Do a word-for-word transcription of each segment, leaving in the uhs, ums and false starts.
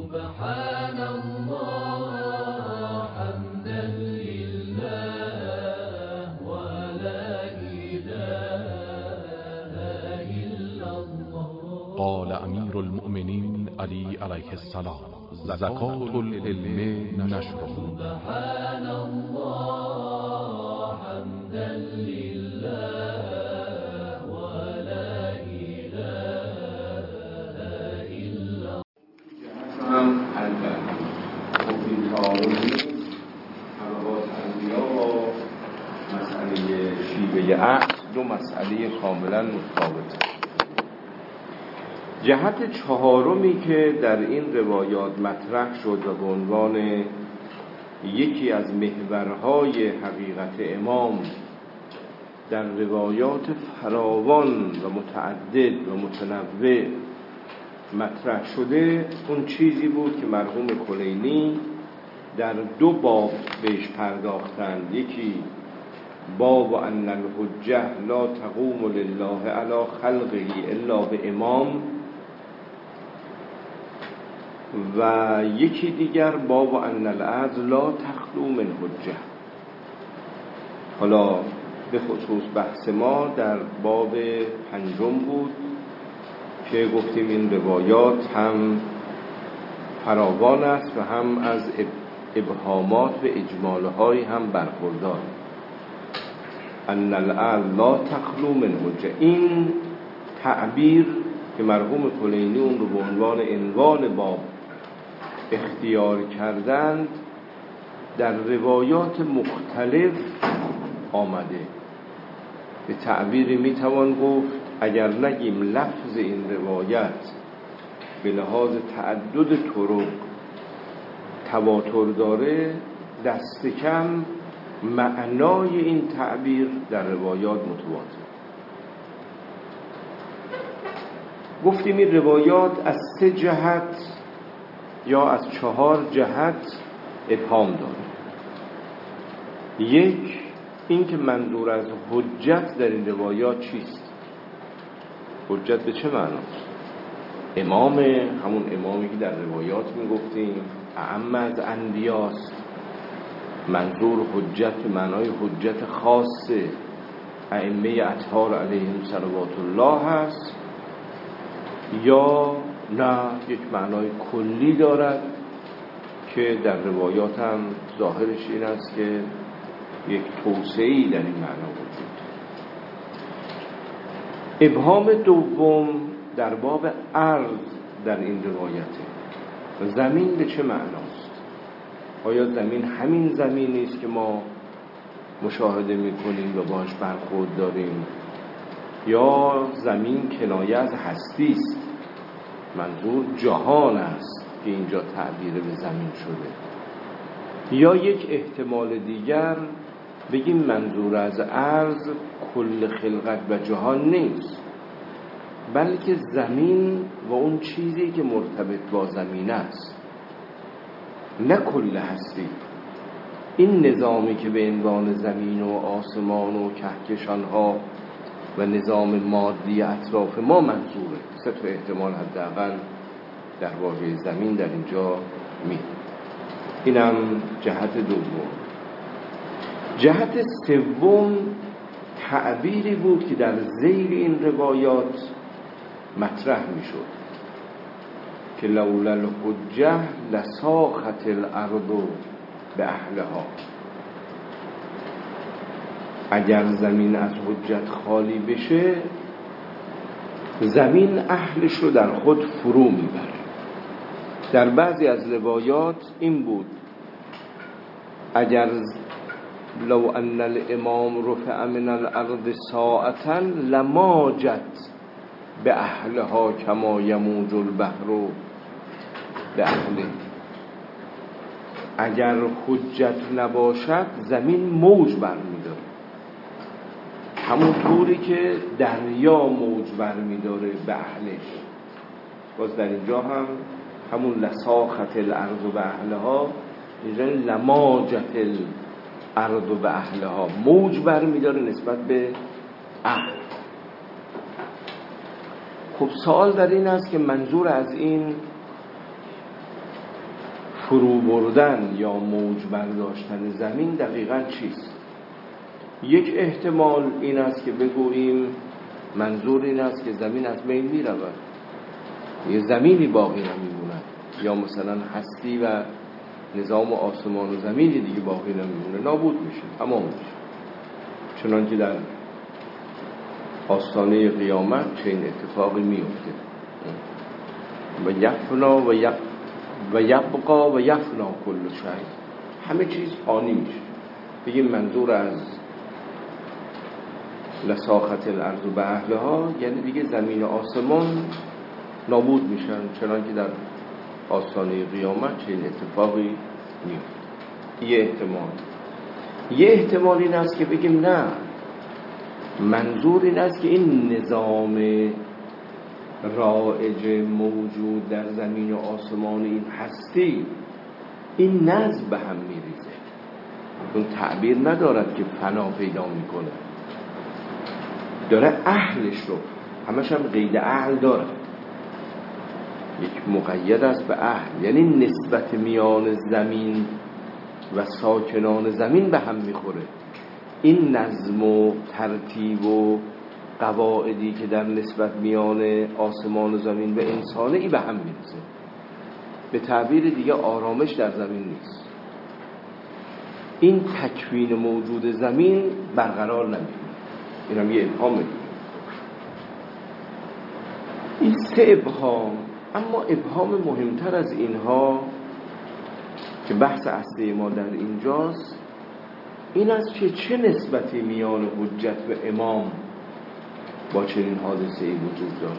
سبحان الله حمدا لله ولا إله إلا الله. قال امیر المؤمنین علی علیه السلام: زکات العلم نشره. سبحان الله حمدا لله ولا إله إلا الله. هم البته خب این تعارضی حلقات انبیا با مسئله شیوه عقل دو مسئله کاملا متفاوته. جهت چهارمی که در این روایات مطرح شد و به عنوان یکی از محورهای حقیقت امام در روایات فراوان و متعدد و متنوع مطرح شده، اون چیزی بود که مرحوم کلینی در دو باب بهش پرداختند. یکی باب ان الحجه لا تقوم لله علی خلقه الا به امام، و یکی دیگر باب ان العدل لا تخلو من حجه. حالا به خصوص بحث ما در باب پنجم بود که گفتیم این روایات هم فراوان است و هم از ابهامات و اجمالهای هم برخوردار. ان العدل لا تخلو من حجه، این تعبیر که مرحوم کلینی اون رو به عنوان عنوان باب اختیار کردند در روایات مختلف آمده. به تعبیری میتوان گفت اگر نگیم لفظ این روایت به لحاظ تعدد طرق تواتر داره، دست کم معنای این تعبیر در روایات متواتر. گفتیم این روایات از سه جهت یا از چهار جهت ابهام داره. یک، این که منظور از حجت در این روایات چیست؟ حجت به چه معناست؟ امام، همون امامی که در روایات میگفتیم اعم از انبیاست. منظور حجت به معنای حجت خاص ائمه اطهار علیهم صلوات الله هست، یا نه یک معنای کلی دارد که در روایات هم ظاهرش این است که یک توسعه‌ای در این معنا وجود دارد. ابهام دوم در باب عرض در این روایته. زمین به چه معناست؟ آیا زمین همین زمینی است که ما مشاهده می‌کنیم و باهاش برخورد داریم، یا زمین کنایه از هستی است؟ منظور جهان است که اینجا تعبیر به زمین شده. یا یک احتمال دیگر بگیم منظور از عرض کل خلقت و جهان نیست، بلکه زمین و اون چیزی که مرتبط با زمین است، نه کل هستی. این نظامی که به عنوان زمین و آسمان و کهکشان‌ها و نظام مادی اطراف ما منظوره. سه تا احتمال حداقل در واژه زمین در اینجا می. اینم جهت دوم. جهت سوم تعبیری بود که در ذیل این روایات مطرح می شد که لولا الحجه لساخت الارض به اهلها. اگر زمین از حجت خالی بشه، زمین اهلش رو در خود فرو میبره. در بعضی از روایات این بود اگر لو ان الامام رفع من الارض ساعتا لماجت به اهلها کما یموج البحر به اهله. اگر حجت نباشد زمین موج برمیداره، همون طوری که دریا موج برمیداره به اهلش. باز در اینجا هم همون لساخت الارض به اهلها، اینجا لماجت الارض به اهلها، موج برمیداره نسبت به اهل. خب سوال در این است که منظور از این فرو بردن یا موج برداشتن زمین دقیقاً چیست؟ یک احتمال این است که بگوییم منظور این است که زمین از بین می رود، یه زمینی باقی نمیموند، یا مثلا هستی و نظام آسمان و زمینی دیگه باقی نمیمونه، نابود میشه، تمام میشه. چنان که در آستانه قیامت چنین اتفاقی میفته. و یفنا و یب و یبقا و یفنا کل شیء، همه چیز فانی میشه. بگیم منظور از لساخت الارض به اهلها یعنی دیگه زمین و آسمان نابود میشن، چنان که در آستانه قیامت چنین اتفاقی میفته. یه احتمال. یه احتمال این است که بگیم نه، منظور این است که این نظام رائج موجود در زمین و آسمان، این هستی، این نظم به هم میریزه. اون تعبیر ندارد که فنا پیدا میکنه، داره اهلش رو، همش هم قید اهل داره، یک مقید است به اهل، یعنی نسبت میان زمین و ساکنان زمین به هم میخوره. این نظم و ترتیب و قواعدی که در نسبت میان آسمان و زمین و انسانه ای به هم میرسه. به تعبیر دیگه آرامش در زمین نیست، این تکوین موجود زمین برقرار نمیمونه. این هم یه ابهام دیگه. این سه ابهام، اما ابهام مهمتر از اینها که بحث اصلی ما در اینجاست این است که چه نسبتی میان حجت و امام با چنین حادثه‌ای وجود دارد.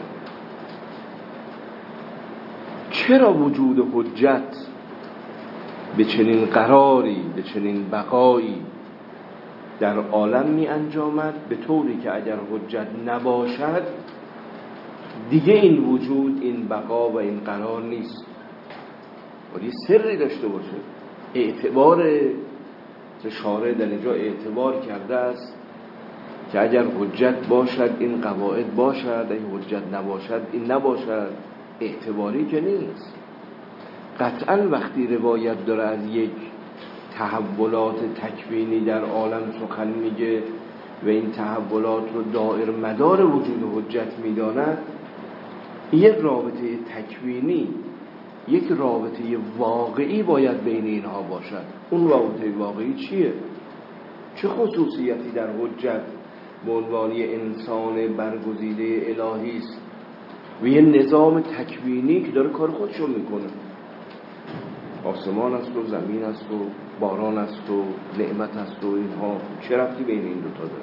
چرا وجود حجت به چنین قراری، به چنین بقایی در عالم می انجامد، به طوری که اگر حجت نباشد دیگه این وجود، این بقا و این قرار نیست. باید سری داشته باشه. اعتبار شارع در اینجا اعتبار کرده است که اگر حجت باشد این قواعد باشد، اگر حجت نباشد این نباشد. اعتباری که نیست. قطعا وقتی روایت داره از یک تحولات تکوینی در عالم سخن میگه و این تحولات رو دائر مدار وجود حجت میداند، یک رابطه تکوینی، یک رابطه واقعی باید بین اینها باشد. اون رابطه واقعی چیه؟ چه خصوصیتی در حجت به عنوان انسان برگزیده الهی است و یه نظام تکوینی که داره کار خودشو میکنه؟ آسمان است و زمین است و باران است و نعمت است و اینها چه ربطی بین این دوتا داره؟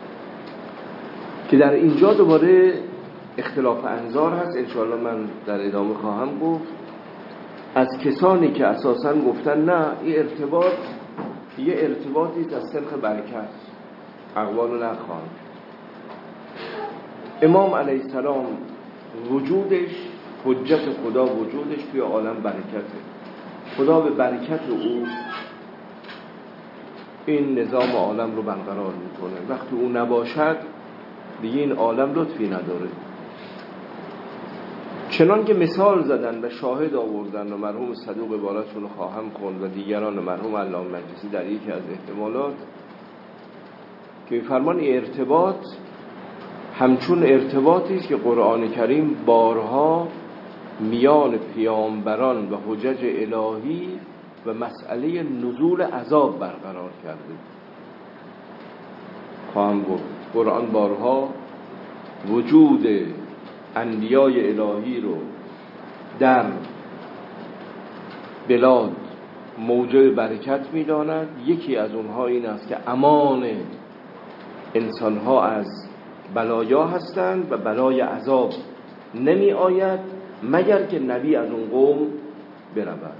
که در اینجا دوباره اختلاف انظار هست. انشاءالله من در ادامه خواهم گفت از کسانی که اساساً گفتن نه این ارتباط یه ارتباطی از سلخ برکت، اقوال نخواهم. امام علیه السلام وجودش، حجت خدا وجودش توی عالم برکته. خدا به برکت او این نظام عالم رو برقرار میکنه. وقتی او نباشد دیگه این عالم لطفی نداره. چنان که مثال زدن و شاهد آوردن و مرحوم صدوق عبارتشون رو خواهم خوند و دیگران و مرحوم علامه مجلسی در یکی از احتمالات که می‌فرمان این ارتباط همچون ارتباطی است که قرآن کریم بارها میان پیامبران و حجج الهی و مسئله نزول عذاب برقرار کرده. خواهم گفت قرآن بارها وجود انبیای الهی رو در بلاد موجب برکت می‌داند. یکی از اونها این است که امان انسان‌ها از بلایا هستند و بلای عذاب نمی آید مگر که نبی از اون قوم برود.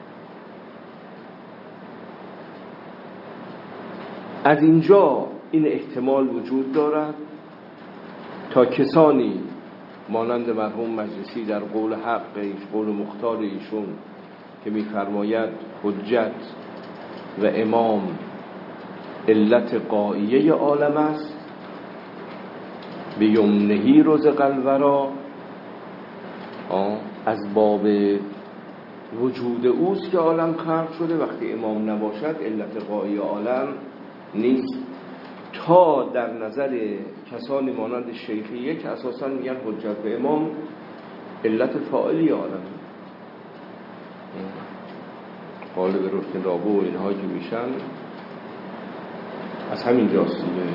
از اینجا این احتمال وجود دارد تا کسانی مانند مرحوم مجلسی در قول حق، قول مختار ایشون که می‌فرماید حجت و امام علت قایه عالم است، به یمنهی رزق الورا، از باب وجود اوست که عالم خلق شده. وقتی امام نباشد علت غایی عالم نیست، تا در نظر کسانی مانند شیخیه که اساسا میگن حجت به امام علت فاعلی عالم، قالب رکن رابو و اینها که میشن از همین جاست دیگه.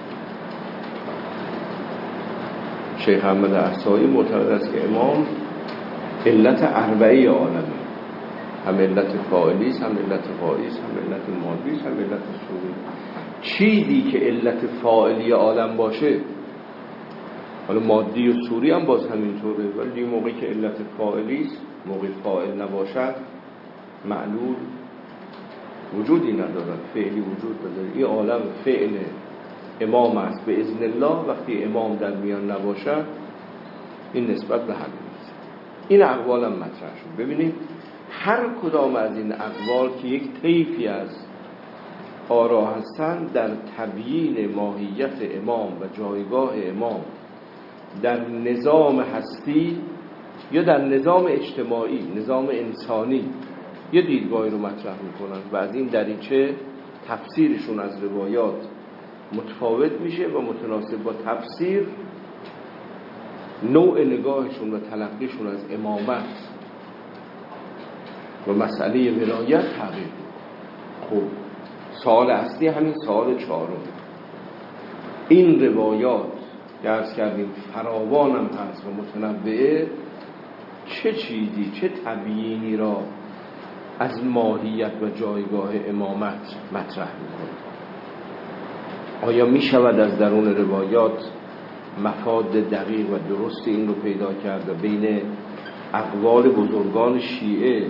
شیخ احمد احصایی معتقد است که امام علت اربعه عالمه، هم علت فاعلی است، هم علت غایی است، هم علت مادی است، هم علت صوری. چیزی که علت فاعلی عالم باشه، حالا مادی و صوری هم باز همینطوره، ولی موقعی که علت فاعلی است، موقع فاعل نباشد معلول وجودی ندارد، فعلی وجود ندارد. این عالم فعل امام است به اذن الله. وقتی امام در میان نباشد این نسبت به همین است. این اقوال هم مطرح شد. ببینید هر کدام از این اقوال که یک طیفی از آرا هستند در تبیین ماهیت امام و جایگاه امام در نظام هستی یا در نظام اجتماعی، نظام انسانی، یه دیدگاهی رو مطرح میکنن و از این دریچه تفسیرشون از روایات متفاوت میشه و متناسب با تفسیر نوع نگاهشون و تلقیشون از امامت و مسئله ولایت تغییر. خب سوال اصلی همین سوال چهارم، این روایات که عرض کردیم فراوان هم هست و متنوعه، چه چیزی، چه تبیینی را از ماهیت و جایگاه امامت مطرح میکنه؟ آیا می شود از درون روایات مفاد دقیق و درست این رو پیدا کرد و بین اقوال بزرگان شیعه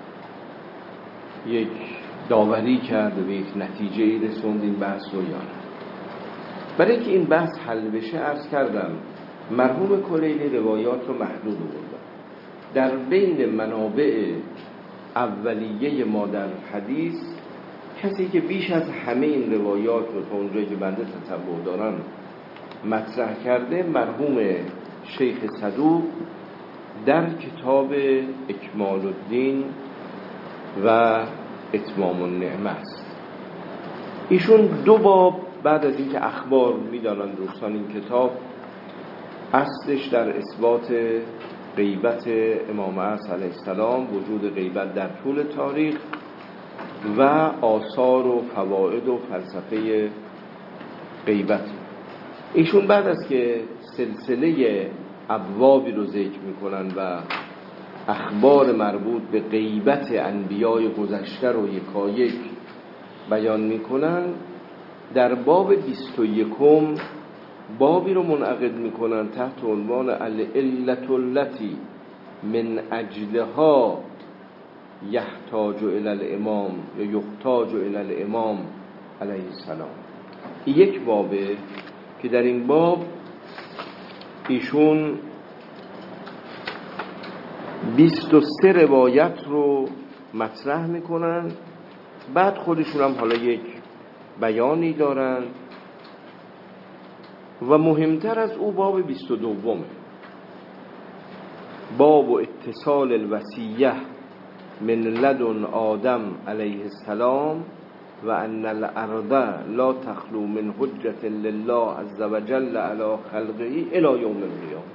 یک داوری کرد و به یک نتیجه ای رسوند این بحث رو یا نه؟ برای که این بحث حل بشه عرض کردم مرحوم کلیلی روایات رو محدود بردن. در بین منابع اولیه ما در حدیث کسی که بیش از همه این روایات رو تا اونجایی که بنده تصور دارم مطرح کرده مرحوم شیخ صدوق در کتاب اکمال الدین و اتمام النعمه است. ایشون دو باب بعد از اینکه اخبار میدانن دوستان این کتاب اصلش در اثبات غیبت امام عصر علیه السلام، وجود غیبت در طول تاریخ و آثار و فواید و فلسفه غیبت. ایشون بعد از که سلسله ابوابی رو ذکر میکنن و اخبار مربوط به غیبت انبیای گذشته رو یکایک بیان میکنن، در باب بیست و یکم بابی رو منعقد میکنن تحت عنوان العلة التي من اجلها یحتاج الی الامام یا یحتاج الی الامام علیه السلام. یک بابه که در این باب ایشون بیست و سه روایت رو مطرح میکنن، بعد خودشون هم حالا یک بیانی دارن و مهمتر از او باب بیست و دومه، باب اتصال الوصیه من لدن آدم علیه السلام و ان الارض لا تخلو من حجة لله عز وجل علی خلقه الی یوم القیامه.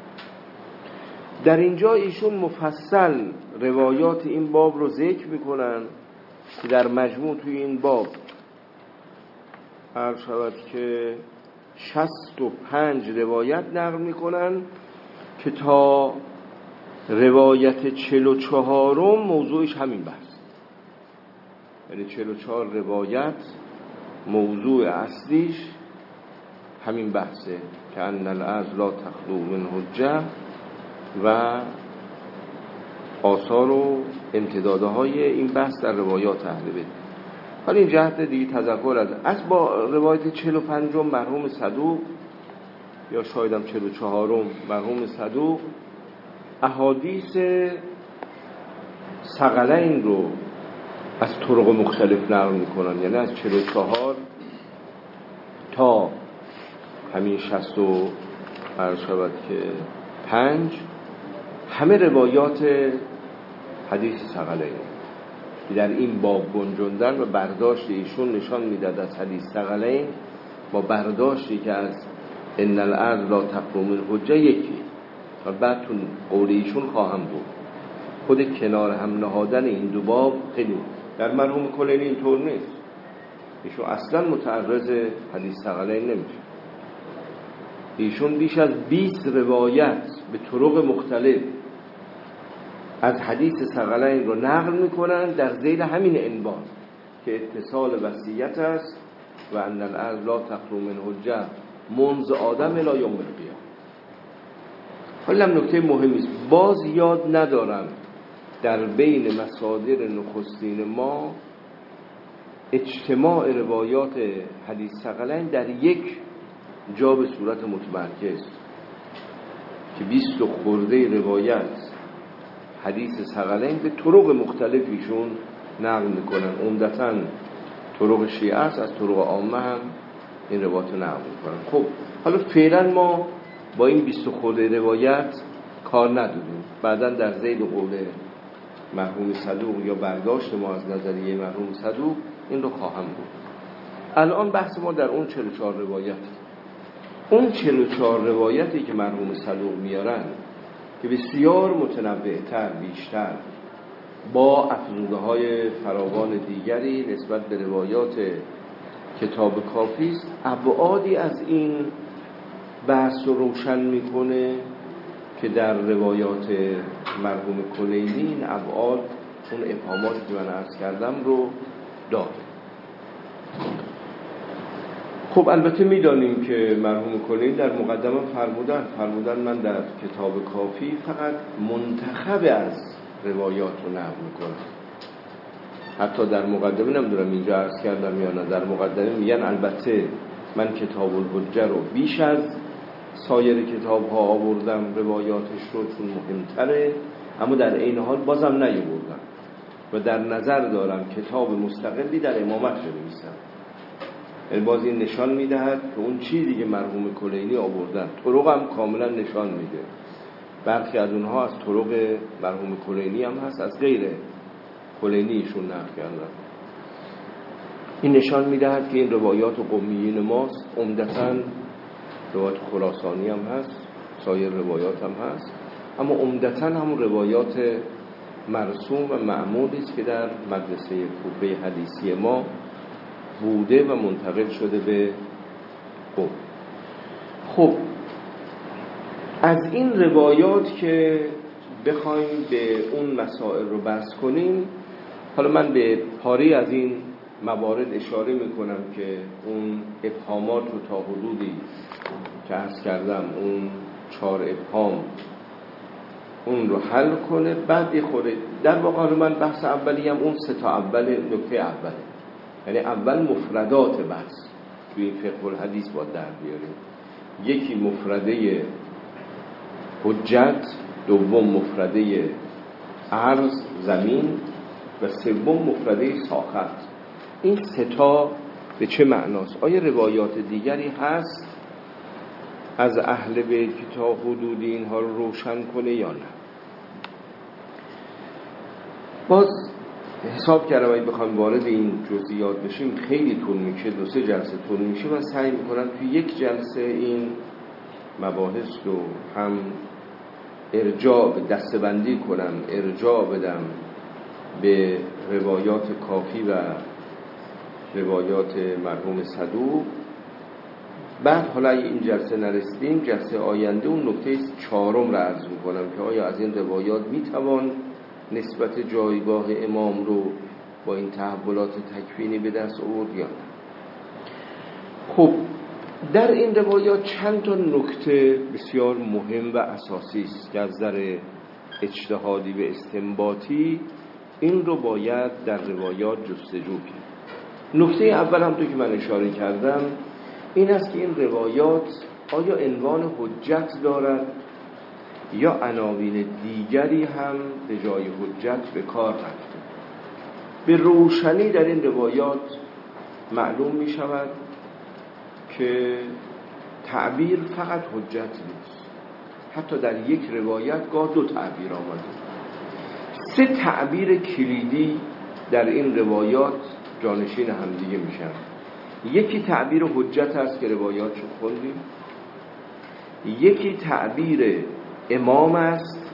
در اینجا ایشون مفصل روایات این باب رو ذکر میکنن که در مجموع توی این باب عرض شود که شصت و پنج روایت نقل میکنن که تا روایت چهل و چهارم موضوعش همین بحث، یعنی چهل و چهار روایت موضوع اصلیش همین بحثه که ان الارض لا تخلو من حجه و آثار و امتدادهای این بحث در روایات اهل بیت. حالا این جهت دیگه تذکر از از با روایت چهل و پنجم مرحوم صدوق یا شاید هم چهل و چهارم مرحوم صدوق احادیث ثقلین رو از طرق مختلف نقل میکنن، یعنی از چهل و چهار تا همین شصت و عرض شود که پنج همه روایات حدیث ثقلین که در این باب گنجوندن و برداشت ایشون نشان میداد از حدیث ثقلین با برداشتی که از ان الارض لا تقوم الحجه یکی. و بعد تو قول ایشون خواهم بود خود کنار هم نهادن این دو باب خیلی در مرحوم کلینی اینطور نیست. ایشون اصلا متعرض حدیث ثقلین نمیشه. ایشون بیش از بیست روایت به طرق مختلف از حدیث ثقلین رو نقل میکنن در ذیل همین عنوان که اتصال وصیت است و ان الارض لا تخلو من حجه منذ آدم الی یوم القیامه. حالا نکته مهمی است، باز یاد ندارم در بین مصادر نخستین ما اجتماع روایات حدیث ثقلین در یک جا به صورت متمرکز که بیست و خورده روایت حدیث ثقلین به طرق مختلفیشون نقل میکنن. عمدتاً طرق شیعه است، از طرق عامه هم این روایت نقل میکنن. خب حالا فعلا ما با این بیست و خورده روایت کار نداریم، بعداً در ذیل قول مرحوم صدوق یا برداشت ما از نظریه مرحوم صدوق این رو خواهم بود. الان بحث ما در اون چهل و چهار روایت، اون چهل و چهار روایتی که مرحوم صدوق میارن که بسیار متنوع‌تر، بیشتر با افزوده های فراوان دیگری نسبت به روایات کتاب کافی است، ابعادی از این بحث رو روشن میکنه که در روایات مرحوم کلینی این ابعاد اون ابهاماتی که من عرض کردم رو داره. خب البته میدانیم که مرحوم کلینی در مقدمه فرمودن فرمودن من در کتاب کافی فقط منتخب از روایات رو نقل میکنم. حتی در مقدمه نمیدونم اینجا عرض کردم یا نه، در مقدمه میگن البته من کتاب الحجه رو بیش از سایر کتاب ها آوردم روایاتش رو چون مهمتره، اما در این حال بازم نیاوردم و در نظر دارم کتاب مستقلی در امامت بنویسم. باز این نشان میدهد که اون چیزی که مرحوم کلینی آوردن طرق هم کاملا نشان میده. برخی از اونها از طرق مرحوم کلینی هم هست، از غیر کلینی ایشون نقل کردن. این نشان میدهد که این روایات قمیین ماست، عمدتاً روایات خراسانی هم هست، سایر روایات هم هست، اما عمدتاً هم روایات مرسوم و معمولی است که در مدرسه کوفه حدیثی ما بوده و منتقل شده به قم. خب از این روایات که بخوایم به اون مسائل رو بحث کنیم، حالا من به پاری از این موارد اشاره میکنم که اون ابهامات رو تا حدودی که عرض کردم اون چهار ابهام اون رو حل کنه. بعد یه خوره در واقع من بحث اولی هم اون سه تا اول نکته اوله، یعنی اول مفردات بحث توی این فقه الحدیث باید در بیاریم. یکی مفرده حجت، دوم مفرده عرض زمین و سوم مفرده ساخت. این سه تا به چه معناست؟ آیا روایات دیگری هست از اهل بیت که تا حدود اینها رو روشن کنه یا نه؟ باز حساب کردم اگه بخوام وارد این جزئیات بشیم خیلی طول میشه، دو سه جلسه طول میشه. من سعی میکنم توی یک جلسه این مباحث رو هم ارجاع دسته‌بندی کنم، ارجاع بدم به روایات کافی و روایات مرحوم صدوق. بعد حالا این جلسه نرسیدیم، جلسه آینده اون نکته چهارم را عرض میکنم که آیا از این روایات میتوان نسبت جایگاه امام رو با این تحولات تکوینی به دست آورد یا نه. خب در این روایات چند تا نکته بسیار مهم و اساسی است که از نظر اجتهادی و استنباطی این رو باید در روایات جستجو کنیم. نکته اول هم تو که من اشاره کردم این است که این روایات آیا عنوان حجت دارد یا عناوین دیگری هم به جای حجت به کار رفته. به روشنی در این روایات معلوم می شود که تعبیر فقط حجت نیست، حتی در یک روایت گاه دو تعبیر آمده. سه تعبیر کلیدی در این روایات جانشین همدیگه میشن. یکی تعبیر حجت است که روایاتشو خوندیم، یکی تعبیر امام است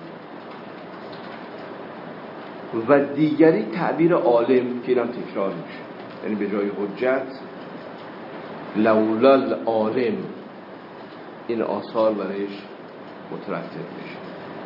و دیگری تعبیر عالم که اینم تکرار میشه، یعنی به جای حجت لولا العالم این آثار برایش مترتب میشه.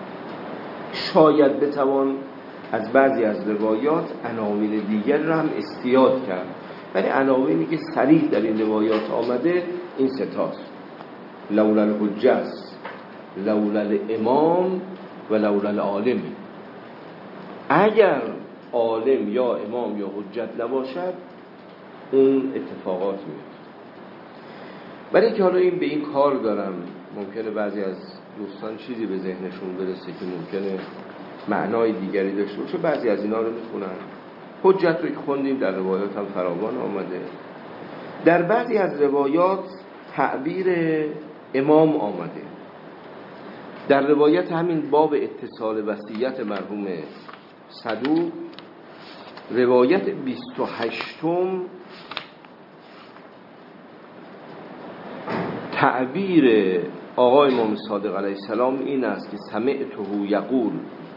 شاید بتوان از بعضی از روایات عناوین دیگر را هم استیاد کرد، ولی عناوینی که صریح در این روایات آمده این ستاست: لولا الحجت، لولا الامام و لولا العالم. اگر عالم یا امام یا حجت نباشد اون اتفاقات میفته. برای که حالا این به این کار دارم، ممکنه بعضی از دوستان چیزی به ذهنشون برسه که ممکنه معنای دیگری داشته باشه، بعضی از اینا رو میخونن. حجت رو که خوندیم در روایات هم فراوان آمده. در بعضی از روایات تعبیر امام آمده. در روایت همین باب اتصال وصیت مرحوم صدوق، روایت بیست و هشتم، تعبیر آقای امام صادق علیه السلام این است که سمعته یقول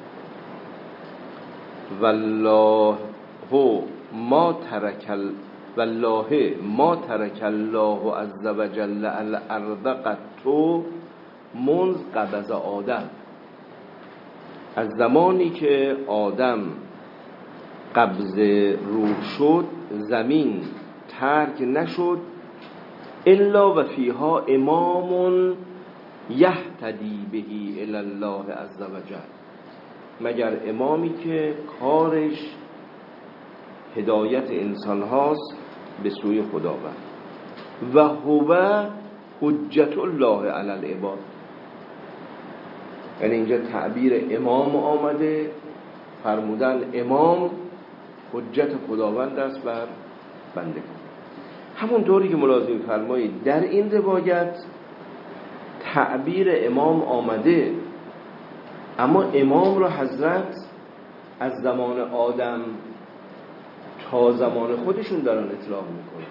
والله ما ترک والله ما ترک الله عز وجل الارض قط منذ قبض آدم. از زمانی که آدم قبض روح شد زمین ترک نشد الا و فیها امام یهتدی بهی الی الله عز وجل، مگر امامی که کارش هدایت انسان هاست به سوی خداوند. و هو حجت الله علی العباد، یعنی اینجا تعبیر امام آمده، فرمودن امام حجت خداوند است بر بندگان. همون طوری که ملاحظه فرمایید در این روایت تعبیر امام آمده، اما امام رو حضرت از زمان آدم تا زمان خودشون دارن اطلاق میکنه.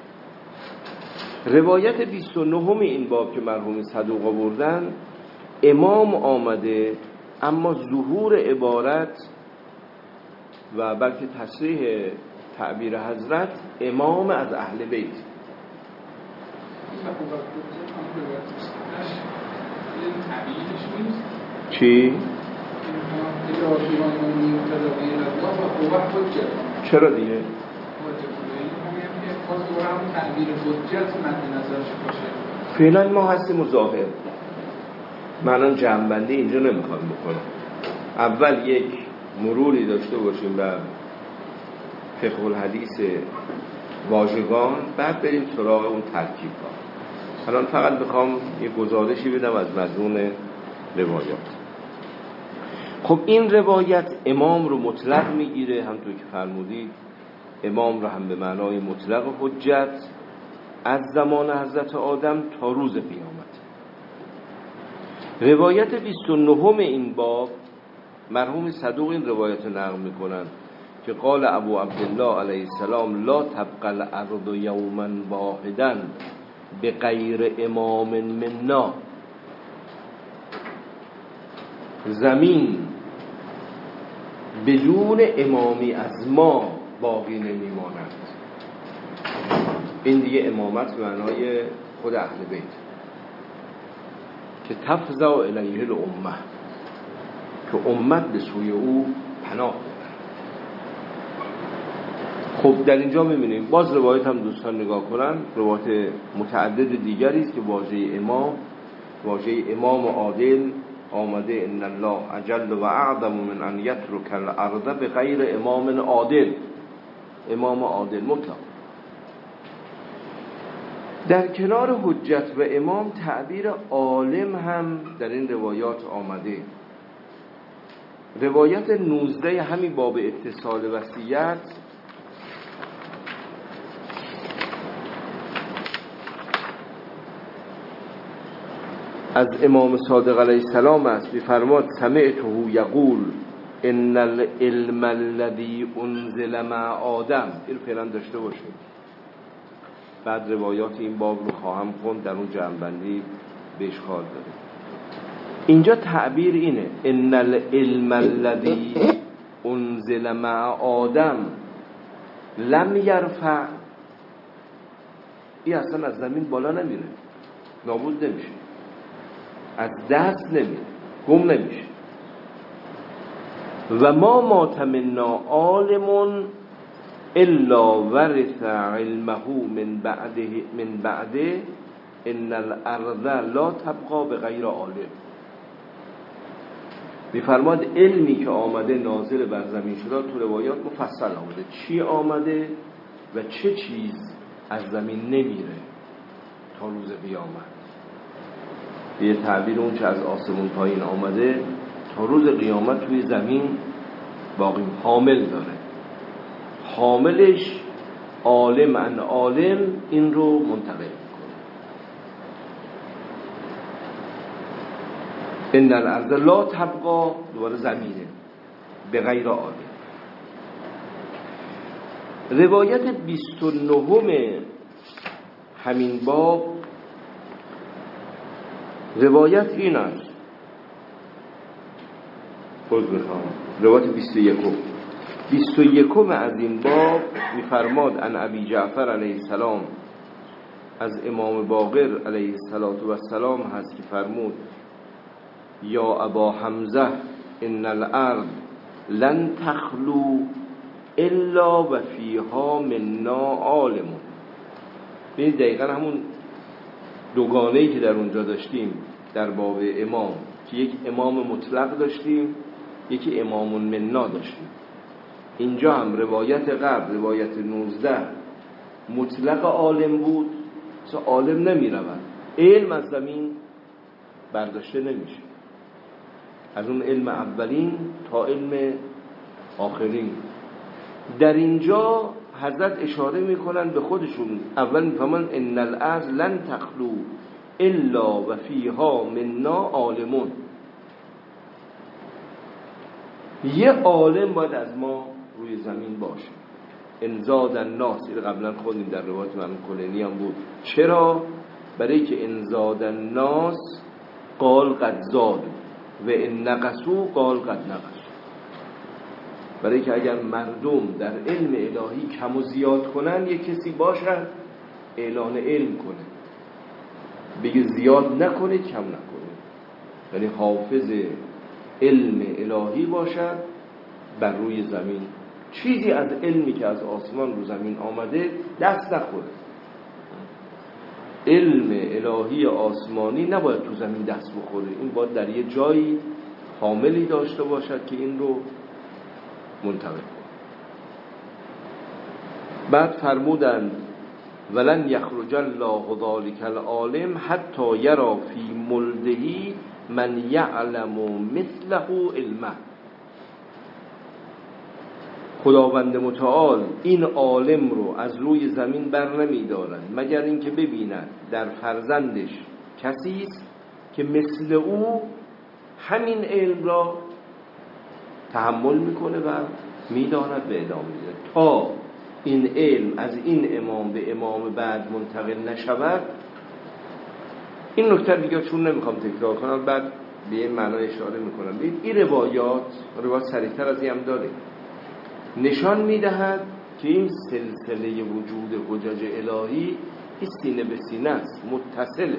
روایت بیست و نه این باب که مرحوم صدوق آوردن امام آمده، اما ظهور عبارت و بلکه تصریح تعبیر حضرت امام از اهل بیت. چی؟ چرا دیگه؟ فعلا ما هستیم و ظاهر، من جمع‌بندی اینجا نمیخوام بکنم. اول یک مروری داشته باشیم بر فقه الحدیث واژگان، بعد بریم سراغ اون ترکیب ها. الان فقط بخوام یه گزارشی بدم از مضمون روایات. خب این روایت امام رو مطلق میگیره، همونطور که فرمودید امام رو هم به معنای مطلق حجت از زمان حضرت آدم تا روز قیامت. روایت بیست و نه این باب مرحوم صدوق این روایت رو نقل میکنن که قال ابو عبدالله علیه السلام لا تبقى الارض یوما واحدا بغیر امام منا، زمین بدون امامی از ما باقی نمیماند. این دیگه امامت به معنای خود اهل بیت که تفزع الیه الامه، که امت به سوی او پناه ببرد. خب در اینجا میبینیم باز روایت هم دوستان نگاه کنن، روایت متعدد دیگری است که واژه امام، واژه امام عادل آمده ان الله اجل و اعظم من ان یترک الارض بغیر امام عادل، امام عادل مطلق. در کنار حجت و امام تعبیر عالم هم در این روایات آمده. روایت نوزده همین باب اتصال وصیت از امام صادق علیه السلام است، می‌فرماد سمعته یقول ان العلم الذي انزل مع آدم، این فعلا داشته باشید. بعد روایات این باب رو خواهم خوند، در اون جمع‌بندی بهش کار داره. اینجا تعبیر اینه ان العلم الذي انزل مع آدم لم یرفع، این اصلا از زمین بالا نمیره، نابود نمیشه، از دست نمیره، گم نمیشه. و ما مات منا عالم الا ورث علمه من بعده من بعده ان الارض لا تبقى بغیر عالم. میفرماد علمی که آمده نازل بر زمین شده، تو روایات مفصل آمده چی آمده و چه چیز از زمین نمیره تا روز قیامت. یه تعبیر اون چه از آسمون پایین آمده تا روز قیامت توی زمین باقی حامل داره. حاملش عالم ان عالم این رو منتقل میکنه. ان الارض لا تبقى، دوباره زمینه، به غیر عالم. روایت بیست و نهم همین باب روایت این است، خود بخوام روایت بیست و یکم بیست و یکم از این باب میفرماد ان ابی جعفر علیه السلام، از امام باقر علیه السلام هست که فرمود یا ابا حمزه ان الارض لن تخلو الا و فیها منا عالم. ببینید دقیقا همون دوگانه‌ای که در اونجا داشتیم در باب امام، که یک امام مطلق داشتیم، یکی امام منا داشتیم. اینجا هم روایت قبل، روایت نوزده، مطلق عالم بود، مثلا عالم نمی رود، علم از زمین برداشته نمیشه، از اون علم اولین تا علم آخرین. در اینجا حضرت اشاره میکنن به خودشون، اول میفهمن ان الارض لن تخلو الا و فیها منا عالمون. یه عالم باید از ما روی زمین باشه. انزاد الناس، این قبلا خوندیم در روایت من کلینی هم بود. چرا؟ برای که انزاد الناس قال قد زاد و ان نقصوا قال قد نقصوا. برای که اگر مردم در علم الهی کم و زیاد کنن، یک کسی باشد اعلان علم کنه، بگه زیاد نکنید کم نکنید، یعنی حافظ علم الهی باشد بر روی زمین. چیزی از علمی که از آسمان رو زمین آمده دست نخوره. علم الهی آسمانی نباید تو زمین دست بخوره، این باید در یه جایی حاملی داشته باشد که این رو منتقل کنه. بعد فرمودند ولن یخرج الله ذلک العالم حتی یرا فی ملدهی من یعلم مثله علمه. خداوند متعال این عالم رو از روی زمین بر نمی دارد مگر اینکه ببیند در فرزندش کسی است که مثل او همین علم را تحمل میکنه و میداند به ادامه میده، تا این علم از این امام به امام بعد منتقل نشود. این نکته دیگه چون نمیخوام تکرار کنم، بعد به این معنی اشاره میکنم. ببین این روایات روایات سریعتر از این هم داره، نشان میدهد که این سلسله وجود حجج الهی این سینه به سینه است، متصله.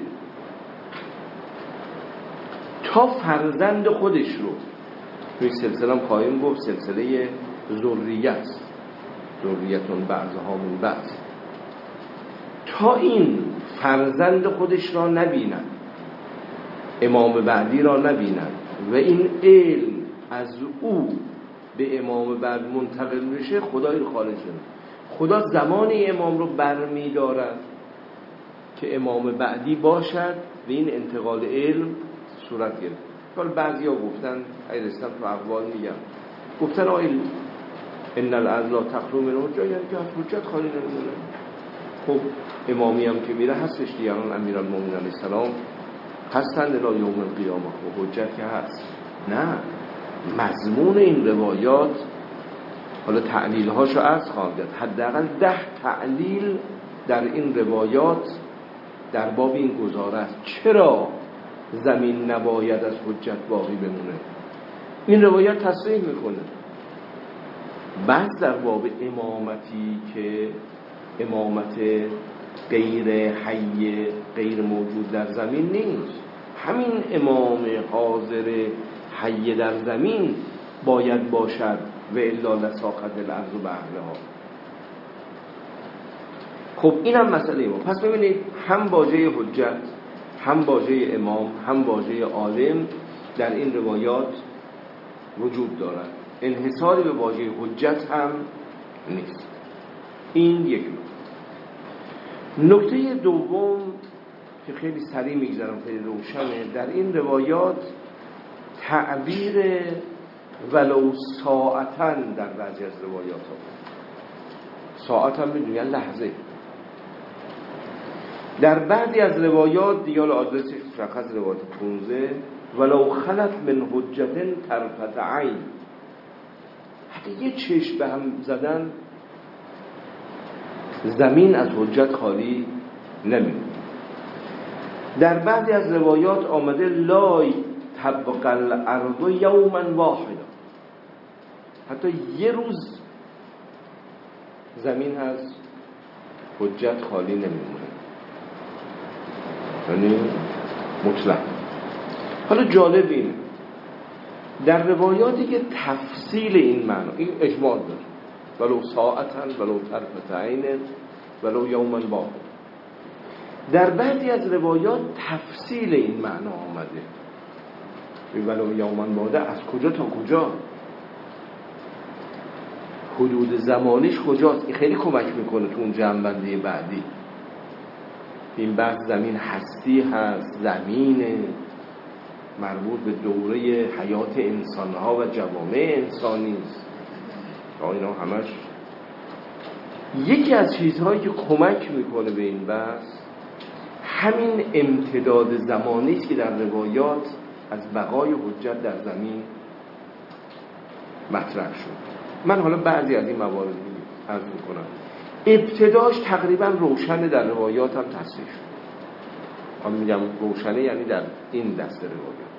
تا فرزند خودش رو توی سلسله هم خواهیم گفت سلسله ذریت، ذریتون بعضها من بعض، تا این فرزند خودش را نبینند، امام بعدی را نبینند و این علم از او به امام بعد منتقل میشه، خدای رو خارج نمیشه. خدا زمانی امام رو برمی دارد که امام بعدی باشد و این انتقال علم صورت گرفت. حالا بعضی ها گفتن، ایرستان تو اقوال میگن، گفتن آیل ان الارض لا تخلو من حجه، یعنی که از حجت خالی نمیمونه. خب امامی هم که میره هستش دیگه، الان امیرالمومنین علیه السلام هستند الی یوم القیامه و حجت که هست. نه، مضمون این روایات، حالا تعلیل هاشو عرض خواهم کرد، حداقل ده تعلیل در این روایات در باب این گزاره است. چرا زمین نباید از حجت باقی بمونه؟ این روایت تصریح میکنه. بعد در باب امامتی که امامت غیر حی غیر موجود در زمین نیست، همین امام حاضر حی در زمین باید باشد و الا لساقط الارض و اهلها. خب اینم مسئله ما. پس ببینید هم واژه حجت، هم واژه امام، هم واژه عالم در این روایات وجود دارد. انحصاری به واژه حجت هم نیست. این یک نکته. نکته دوم که خیلی سریع میگذارم، خیلی روشنه، در این روایات تعبیر ولو ساعتن در بعضی از روایات ها، ساعت هم میدونی لحظه، در بعضی از روایات دیال آدرسش مشخص، روایت پونزده ولو خلت من حجتن طرفت عین، حتی یه چشم به هم زدن زمین از حجت خالی نمیمونه. در بعضی از روایات آمده لای تبقى الارض یوما واحدا، حتی یه روز زمین از حجت خالی نمیمونه، یعنی مطلق. حالا جالب اینه در روایاتی که تفصیل این معنا، این اجمال داره، ولو ساعتن ولو طرفت عین ولو یوما واحد، در بعضی از روایات تفصیل این معنا آمده، ولو یوما واحد از کجا تا کجا، حدود زمانیش کجاست. این خیلی کمک میکنه تو اون جمع‌بندی بعدی. این بحث زمین هستی هست، زمینه مربوط به دوره حیات انسانها و جوامع انسانی است. اینا همش یکی از چیزهایی که کمک میکنه به این بحث همین امتداد زمانی است که در روایات از بقای حجت در زمین مطرح شد. من حالا بعضی از این موارد رو عرض میکنم. ابتداش تقریبا روشنه، در روایات هم تصریح شد. من میگم روشنه یعنی در این دسته روایات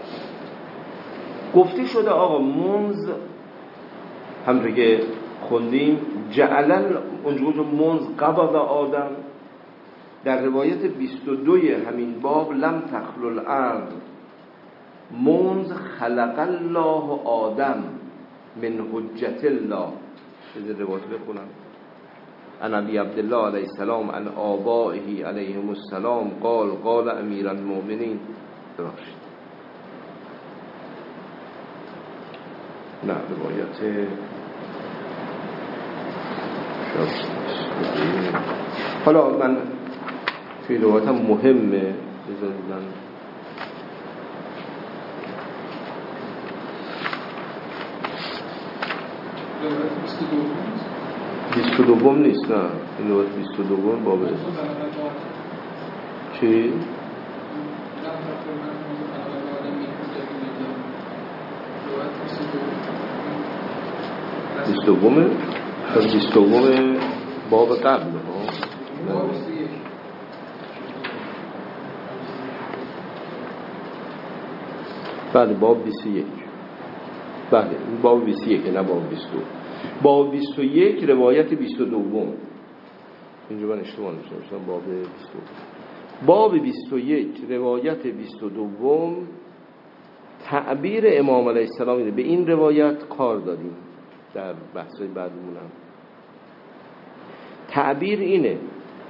گفته شده آقا منز، همونطور که خوندیم جعلن اونجور منز قبض آدم، در روایت بیست و دو همین باب لم تخل الارض منز خلق الله آدم من حجت الله. چیز روایت بخونم. عن ابی عبدالله علیه السلام عن آبائه علیهم السلام قال قال امیر المؤمنین. دراشت نه روایت حالا من توی روایت هم مهمه، بذارید من بیست و دوم نیست، نه این روایت بیست و دوم بابه چی؟ بیست و دومه بیست و دوم باب قبل ها، بله باب بیست و یک، بله باب بیست و یک نه باب بیست و دو. باب بیست و یک روایت بیست و دوم، اینجا من اشتباه نمی‌شم، باب بیست و دو. باب بیست و یک روایت بیست و دوم تعبیر امام علیه السلام اینه. به این روایت کار داریم در بحث‌های بعدمونم. تعبیر اینه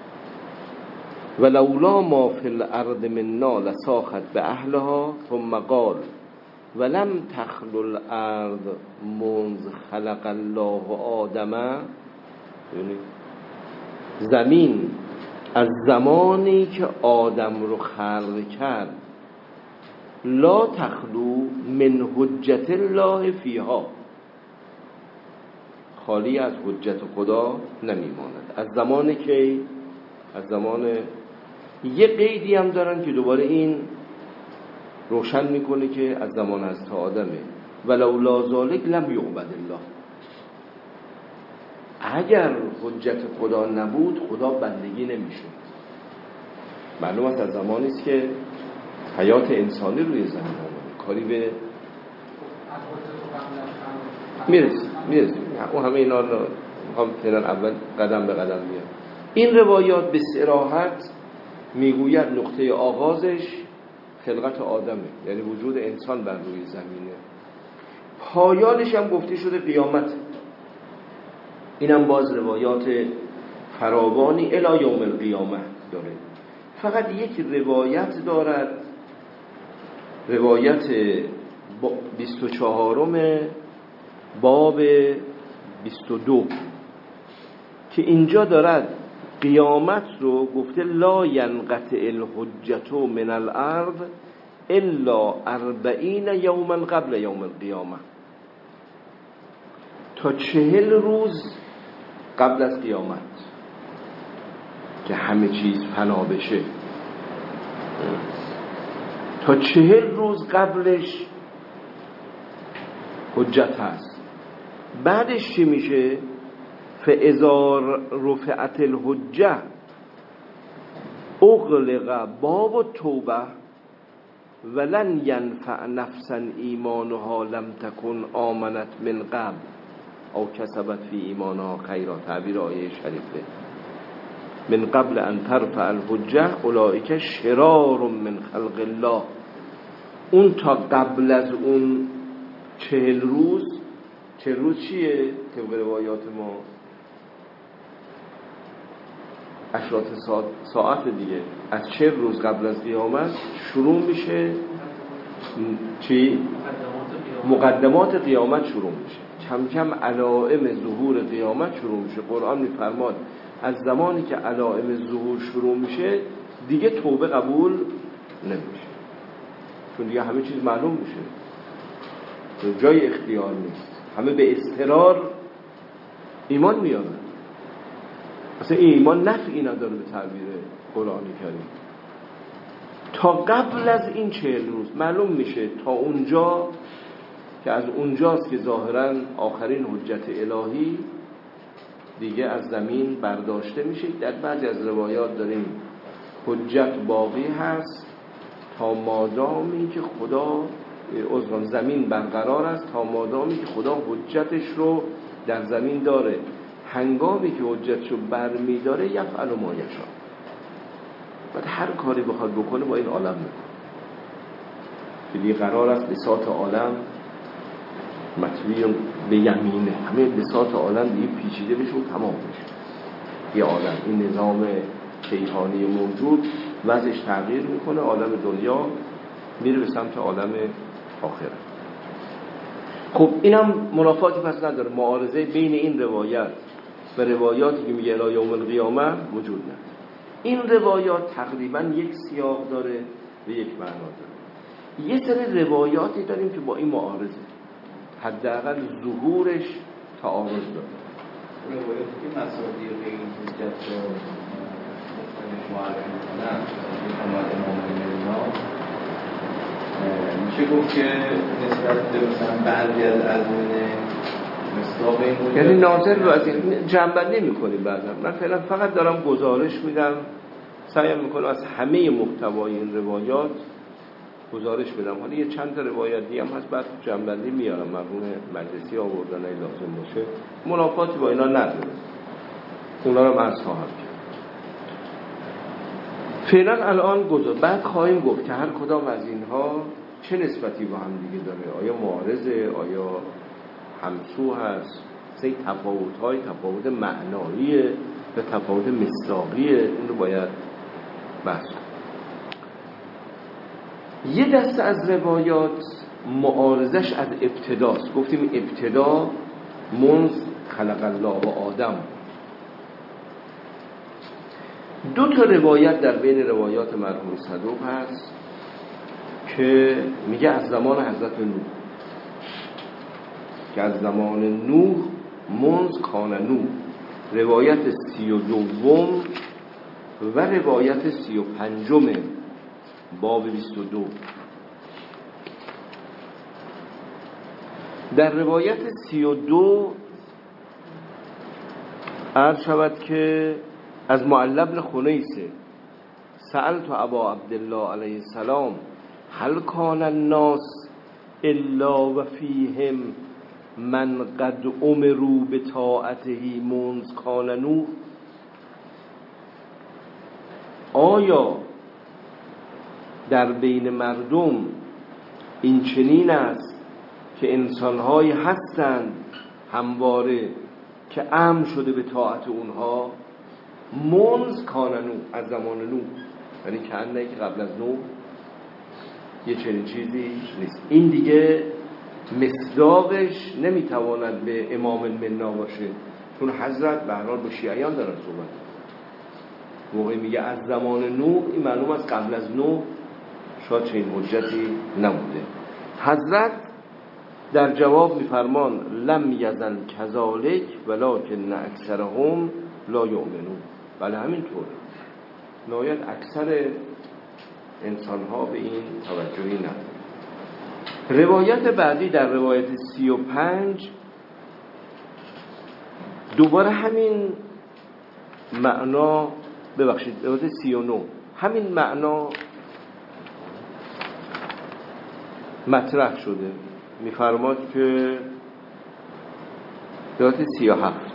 ولولا ما فی الارض منا لساخت به اهلها ثم قال ولم تخل الارض منذ خلق الله آدم. یعنی زمین از زمانی که آدم رو خلق کرد لا تخلو من حجت الله فیها، خالی از حجت خدا نمیماند. از زمانی که از زمان یه قیدی هم دارن که دوباره این روشن میکنه که از زمان از تا آدمه. ولولا ذلک لم یعبد الله. اگر حجت خدا نبود خدا بندگی نمیشد. معلوم است از زمانی است که حیات انسانی روی زمین آمده، کاری به میرسیم میرسیم اون همه اینا رو میخوام فعلا اول قدم به قدم بیام. این روایات به صراحت میگوید نقطه آغازش خلقت آدمه، یعنی وجود انسان بر روی زمینه. پایانش هم گفته شده قیامت. اینم باز روایات فراوانی الی یوم القیامه داره. فقط یک روایت دارد، روایت بیست و چهارم باب بیست و دو که اینجا دارد قیامت رو گفته لا ینقطع الحجة من الارض الا اربعین یوما قبل یوم القیامه. تا چهل روز قبل از قیامت که همه چیز فنا بشه، تا چهل روز قبلش حجت هست. بعدش چی میشه؟ فاذا رفعت الحجه اغلق باب التوبه ولن ینفع نفسا ایمانها لم تکن آمنت من قبل او کسبت فی ایمانها خیرا. تعبیر آیه شریفه من قبل ان ترفع الحجه اولئک شرار من خلق الله. اون تا قبل از اون چهل روز، چهل روز چیه؟ طبق روایات ما اشراط ساعت دیگه. از چهل روز قبل از قیامت شروع میشه چی؟ مقدمات قیامت شروع میشه. کم کم علائم ظهور قیامت شروع میشه. قرآن میفرماد از زمانی که علائم ظهور شروع میشه دیگه توبه قبول نمیشه، چون دیگه همه چیز معلوم میشه، جای اختیار نیست. همه به اضطرار ایمان میارن. اصلا ایمان نفعی نداره به تعبیر قرآنی کریم. تا قبل از این چهل روز معلوم میشه، تا اونجا که از اونجاست که ظاهرا آخرین حجت الهی دیگه از زمین برداشته میشه. در بعضی از روایات داریم حجت باقی هست تا مادامی که خدا عذرا زمین برقرار است، تا مادامی که خدا حجتش رو در زمین داره. هنگامی که حجتش رو برمیداره یفعل ما یشاء. بعد هر کاری بخواد بکنه با این عالم میکنه که دیگه قرار است بساط عالم مطوی به یمینه، همه بساط عالم دیگه پیچیده بشه و تمام بشه. یه عالم این نظام کیهانی موجود وضعش تغییر میکنه، عالم دنیا میره به سمت عالم آخره. خب اینم منافاتی پس نداره. معارضه بین این روایت و روایاتی که میگه الی یوم القیامه وجود نداره. این روایات تقریبا یک سیاق داره و یک معنا داره. یه سری روایاتی داریم که با این معارضه، حداقل ظهورش تعارض داره. روایاتی که مصادیق این حجت رو مختلف معرفی میکنن مثل امام اینا میشه گفت که نسبت به مثلا بعضی از ازمینه مصداق این حجت، یعنی ناظر رو از این جنبندی میکنیم. بعدا من فعلا فقط دارم گزارش میدم، سعی میکنم از همه محتوای این روایات گزارش بدم. حالا یه چند تا روایت دیگه هم هست بعد جنبندی میارم، مرحوم مجلسی آوردن ای لازم باشه. منافاتی با اینا نداره، اونا رو عرض خواهم کرد. فعلا الان گذار بعد خواهیم گفت که هر کدام از اینها چه نسبتی با هم دیگه داره. آیا معارضه، آیا همسو هست، سه تفاوت‌های تفاوت معناییه و تفاوت مصداقیه. این رو باید بحث کنیم. یه دسته از روایات معارضش از ابتداست. گفتیم ابتدا منذ خلق الله و آدم. دو تا روایت در بین روایات مرحوم صدوق هست که میگه از زمان حضرت نوح، که از زمان نوح منذ کان نوح. روایت سی و دوم و روایت سی و پنجم باب بیست و دو. در روایت سی و دو عرض شود که از معل بن خنیسه سألت ابا عبدالله علیه السلام هل کان الناس الا و فیهم من قد امروا بطاعته منذ کان نوح، آیا در بین مردم این چنین است که انسانهایی هستند همواره که امر شده به طاعت اونها منذ کان نوح، از زمان نوح، یعنی که انه که قبل از نوح یه چنین چیزی نیست. این دیگه مصداقش نمیتواند به امام المنا باشه، چون حضرت به هر حال با شیعیان دارن صحبت موقعی میگه از زمان نوح، این معلوم است قبل از نوح شاید چنین حجتی نبوده. حضرت در جواب میفرمان لم یزل کذالک ولکن اکثرهم لا یؤمنون. بله همینطوره، نهایت اکثر انسان ها به این توجهی ندارند. روایت بعدی در روایت سی و پنج دوباره همین معنا، ببخشید روایت سی و نو همین معنا مطرح شده. میفرماد که روایت سی و هفت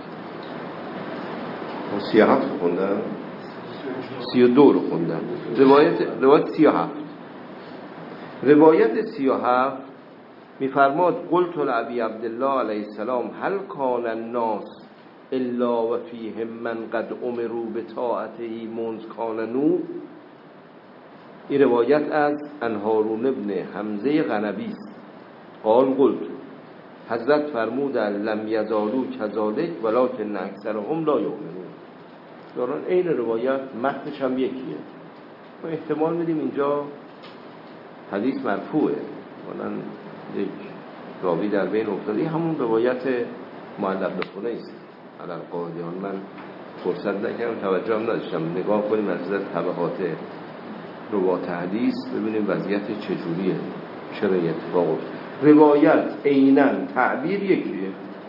سی و هفت خوندم سی و دو رو خوندم روایت روایت سی و هفت روایت سی و هفت میفرماد قلت لابی عبدالله علیه السلام هل کان الناس الا و فیهم من قد امروا بطاعته منذ کان نوح. این روایت از انهارون ابن حمزه غنبی است. قال قلت، حضرت فرمودند لم یزالوا کذالک ولکن اکثرهم لا یؤمنون. دارن این روایت متنش هم یکیه، ما احتمال میدیم اینجا حدیث مرفوعه، مثلا یک راوی در بین افتاده، همون روایت معل بن خنیس علی القاعدیان. من فرصت نکردم، توجه هم نداشتم نگاه کنیم از طبقات روات حدیث ببینیم وضعیت چجوریه، چرا این اتفاق افتاد. روایت عیناً تعبیر یکیه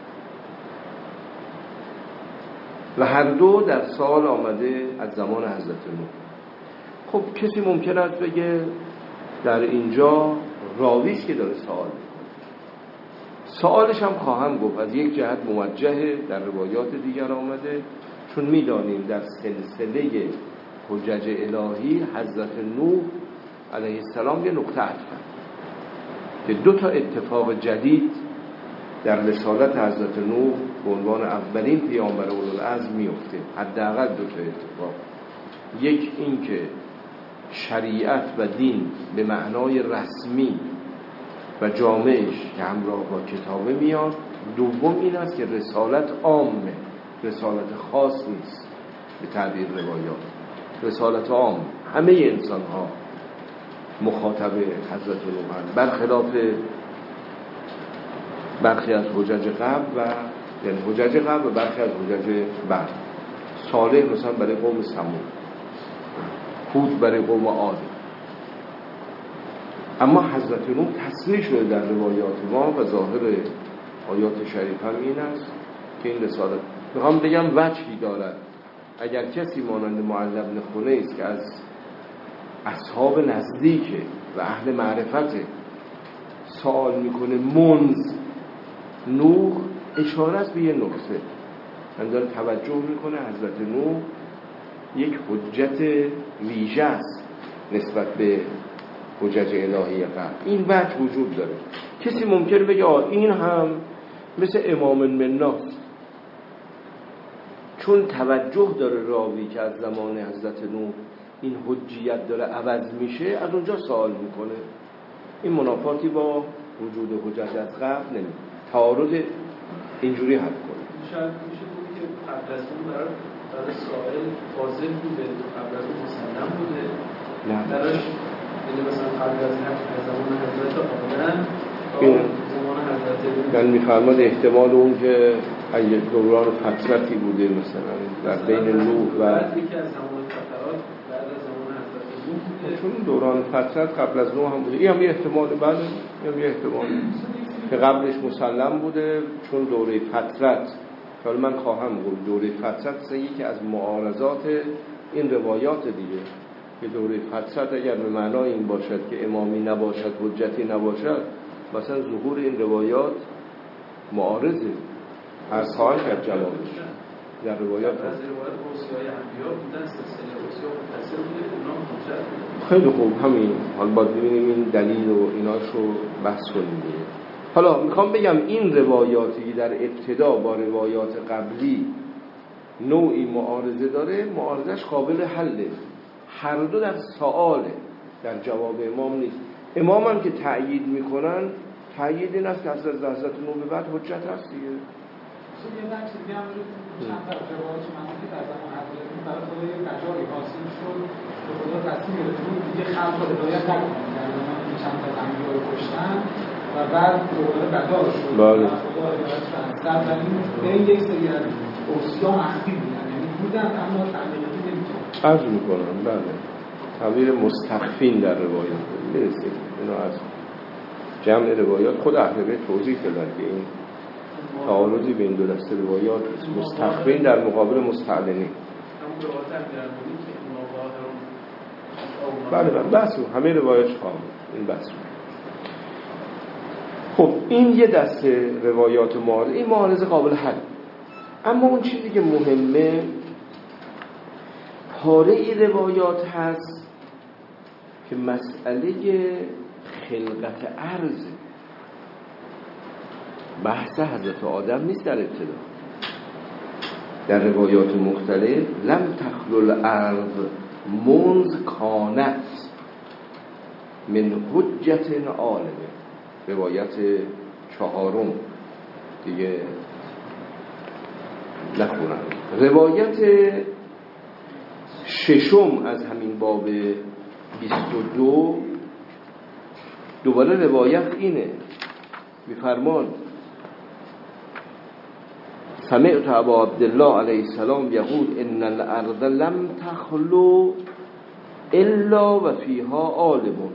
و هر دو در سال آمده از زمان حضرت نوح. خب کسی ممکن است بگه در اینجا راویست که داره سوال میکنه، سوالش هم خواهم گفت از یک جهت موجهه، در روایات دیگر آمده، چون میدانیم در سلسله حجج الهی حضرت نوح علیه السلام یه نقطه عطفه که دو تا اتفاق جدید در رسالت حضرت نوح به عنوان اولین پیامبر اولوالعزم میفته، حداقل دو تا اتفاق. یک این که شریعت و دین به معنای رسمی و جامعش که همراه با کتابه میاد. دوم این است که رسالت عامه، رسالت خاص نیست به تعبیر روایات، رسالت عام، همه انسان ها مخاطب حضرت نوح هستند، برخلاف برخی از حجج قبل و یعنی حجج قبل و برخی از حجج بعد. صالح مثلا برای قوم ثمود، هود برای قوم عاد. اما حضرت نوح تصریح شده در روایات ما و ظاهر آیات شریف هم این است که این رسالت، میخوام بگم وجهی دارد. اگر کسی مانند معل بن خنیس که از اصحاب نزدیکه و اهل معرفته سوال میکنه منذ نوح، اشاره است به یه نقطه، من داره توجه میکنه حضرت نوح یک حجت ویژه است نسبت به حجج الهی قبل. این وجه وجود داره. کسی ممکنه بگه آه این هم مثل امام المناست، چون توجه داره راوی که از زمان حضرت نوح این حجیت داره عوض میشه، از اونجا سوال میکنه. این منافاتی با وجود حجت از قبل نمیده. تعارض اینجوری حل کنه. شاید میشه بودی که قبل از اون برای برای سائل فاضل بوده، قبل از اون مسلم بوده، نه براش یعنی مثلا قبل از زمان حضرت آدم تا زمان حضرت من میفرماد احتمال اون که اگه دوران فترتی بوده مثلا در بین نوح و بعد یکی از زمان فترات بعد از زمان حضرت نوح بوده، چون دوران فترت قبل از نوح هم بوده. این هم یه احتمال، بعد این هم یه احتمال. که قبلش مسلم بوده، چون دوره فترت که من خواهم گفت دوره فترت سه که از معارضات این روایات دیگه که دوره فترت اگر به معنای این باشد که امامی نباشد حجتی نباشد، مثلا ظهور این روایات معارضه هر خواهد کرد جوابش در روایات از روایات اوصیای انبیا بودن، سلسله اوصیا متصل بوده، اونا حجت بوده. خیلی خوب، همین حالا باید ببینیم این دلیل و ایناشو بحث کنیم دیگه. حالا میخوام بگم این روایاتی در ابتدا با روایات قبلی نوعی معارضه داره، معارضش قابل حله، هر دو در سؤاله، در جواب امام نیست. امام هم که تأیید میکنن تأیید این است که از حضرت نو به بعد حجت هست دیگه. یه بخش دیگه هم چند تا روایات منو که در زمان حضرت نو برای خدا یه قضایی حاصل شد که خدا تصمیم گرفت دیگه خلق رو هدایت نکنه، در زمان که چند تا انبیا رو کشتن و بعد دوباره قضا شد. بله. خدا هدایت شد. در زمین بین یک سری از اوصیا مخفی بودن، یعنی بودن اما تبلیغاتی نمی‌کردن. عرض میکنم بله. تعبیر مستخفین در روایات میرسیم. اینو از جمع روایات خود اهل بیت توضیح دادن که این تعارضی بین دو دسته روایات است. مستخفین در مقابل مستعلنین. بله بله بحث همه روایات خواهم این بحث. خب این یه دسته روایات معارضه، این معارضه قابل حل. اما اون چیزی که مهمه پاره ای روایات هست که مسئله خلقت ارض، بحث حضرت آدم نیست در ابتدا. در روایات مختلف لم تخلو الارض منذ کانت من حجت عالمه، روایت چهارم دیگه نخونم. روایت ششم از همین باب بیست و دو دوباره روایت اینه، میفرمان سمعت ابا عبدالله علیه السلام یقول ان الارض لم تخلو الا و فیها عالم.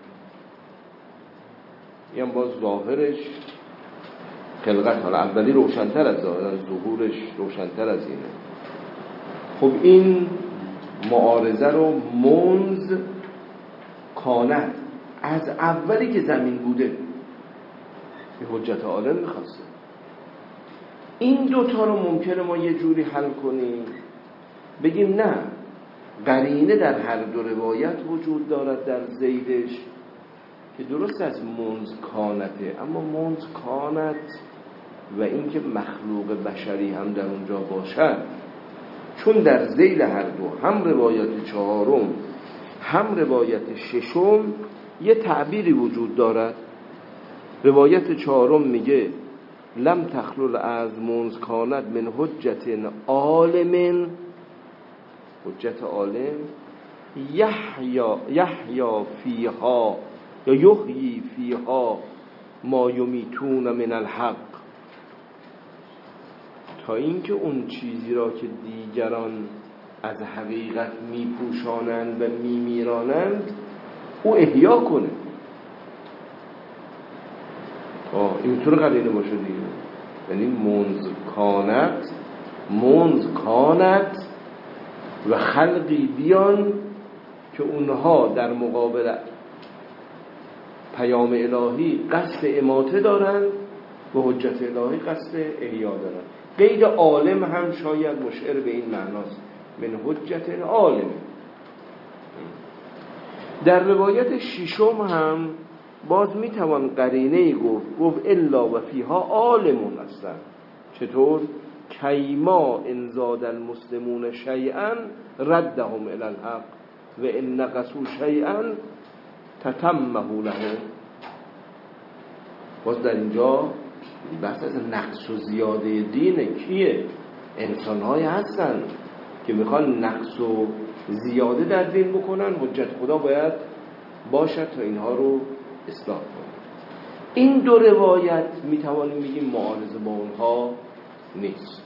این باز ظاهرش خلقت، حالا اولی روشن‌تر از ظاهر، ظهورش روشن‌تر از اینه. خب این معارضه رو منذ کانت، از اولی که زمین بوده، به حجت عالم میخواسته. این دوتا رو ممکنه ما یه جوری حل کنیم، بگیم نه، قرینه در هر دو روایت وجود دارد در زیدش که درست از منذ کانته، اما منذ کانت و اینکه مخلوق بشری هم در اونجا باشد، چون در ذیل هر دو هم روایت چهارم هم روایت ششم یه تعبیری وجود دارد. روایت چهارم میگه لم تخلل از منذ کانت من حجت عالم، حجت عالم یحیا یحیا فیها یا یحیی فیها ما یمیتون من الحق، تا اینکه اون چیزی را که دیگران از حقیقت میپوشانند و میمیرانند او احیا کنه. آه این میتونه قرینه باشه دیگه، یعنی منذ کانت منذ کانت و خلقی بیان که اونها در مقابل پیام الهی قصد اماته دارند و حجت الهی قصد احیا دارند. قید عالم هم شاید مشعر به این معناست، من حجت عالم. در روایت ششم هم باز میتوان قرینه گفت گفت الا و فیها عالمون هستن. چطور؟ کیما ان زاد المسلمون شیئا ردهم الی الحق و ان نقصوا شیئا تتمه لهم. باز در اینجا بحث از نقص و زیاده دینه. کیه؟ انسان‌های هستن که میخوان نقص و زیاده در دین بکنن، حجت خدا باید باشد تا اینها رو اصلاح کنن. این دو روایت میتوانیم بگیم معارضه با اونها نیست.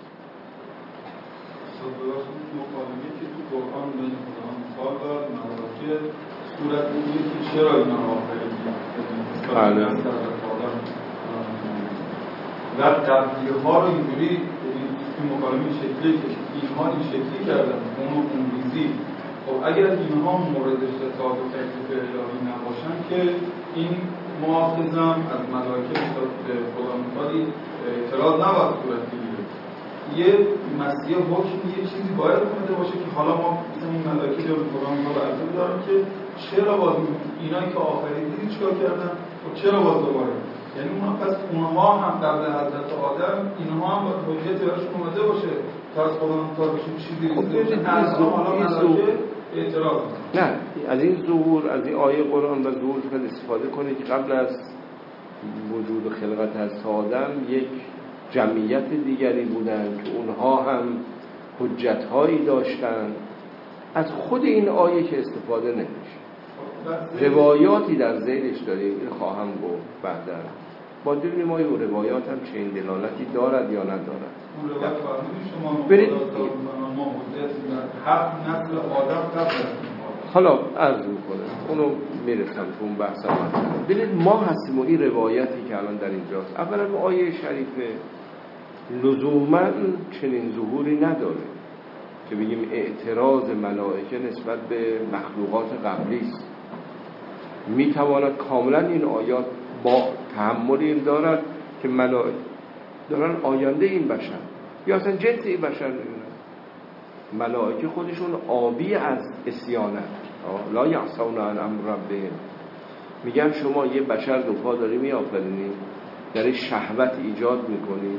مقالمه که تو قرآن بین خدا مثال داد مواقع صورت بودی که چرا اینا آفرین بله و قبلی ها رو اینجوری این مکالمه این شکلی که اینها این شکلی کردن اون و اون ریزی. خب اگر اینها مورد خطاب و تکلیف الهی نباشن که این مؤاخذم از ملائکه به خدا متعالی اعتراض نباید صورت بگیره. یه مسیح حکم یه چیزی باید اومده باشه که حالا ما مثل این ملائکه به خدا متعالی عرضه داریم که چرا باز اینایی که آخری دیدی چیکار کردن و چرا باز دوباره، یعنی اونها پس اونها هم قبل حضرت آدم اینها هم حجت براشون اومده باشه تا از خدا متعالی بهشون چیزی ریزیده از حالا ملائکه اعتراض. نه، از این ظهور، از این آیه قرآن و ظهور خیلی استفاده کنید که قبل از وجود و خلقت از آدم یک جمعیت دیگری بودن که اونها هم حجت‌هایی داشتن. از خود این آیه که استفاده نمیشه، روایاتی در ذیلش داریم، این خواهم گفت بعدا با ببینیم ما این روایات هم چه این دلالتی دارد یا ندارد. اون روایت فرمودید شما برید ما حجت هفت نسل آدم قبل حالا عرض میکنه اونو میرسم تو اون بحثم هستم. ببینید ما هستیم و این روایتی که الان در اینجاست، اولا آیه شریفه لزوما چنین ظهوری نداره که بگیم اعتراض ملائکه نسبت به مخلوقات قبلی است. میتواند کاملا این آیات با تحمل این دارد که ملائکه دارن آینده این بشر یا اصلا جنس این بشر میبینن. ملائکه خودشون آبی از اسیانه، لا یعصون عن امر ربهم. میگن شما یه بشر دو پا داری میآفرینی، در شهوت ایجاد میکنی،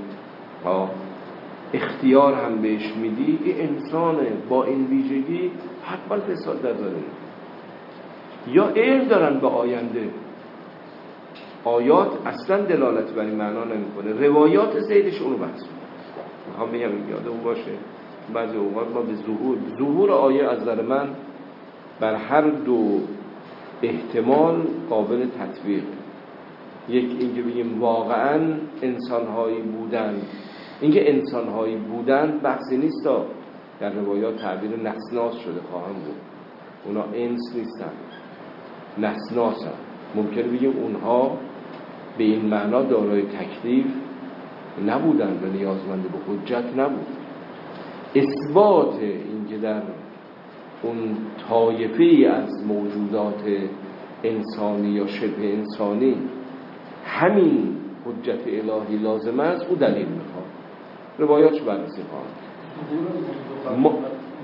اختیار هم بهش میدی، این انسان با این ویژگی حتما فساد در داره. یا علم دارن به آینده، آیات اصلا دلالت بر این معنا نمیکنه، روایات زیدش اونو بحث میخوام بگم یادمون باشه. بعضی اوقات ما به ظهور ظهور آیه از نظر من بر هر دو احتمال قابل تطبیق. یک اینکه بگیم واقعا انسانهایی بودن، اینکه انسانهایی بودن بحثی نیست، در روایات تعبیر نسناس شده خواهم بود، اونا انس نیستن، نسناسن. ممکنه بگیم اونها به این معنا دارای تکلیف نبودن و نیازمند به حجت نبود. اثبات اینکه در اون طایفه‌ای از موجودات انسانی یا شبه انسانی همین حجت الهی لازم است، او دلیل میخواد، روایاتش بررسی خواهد ما...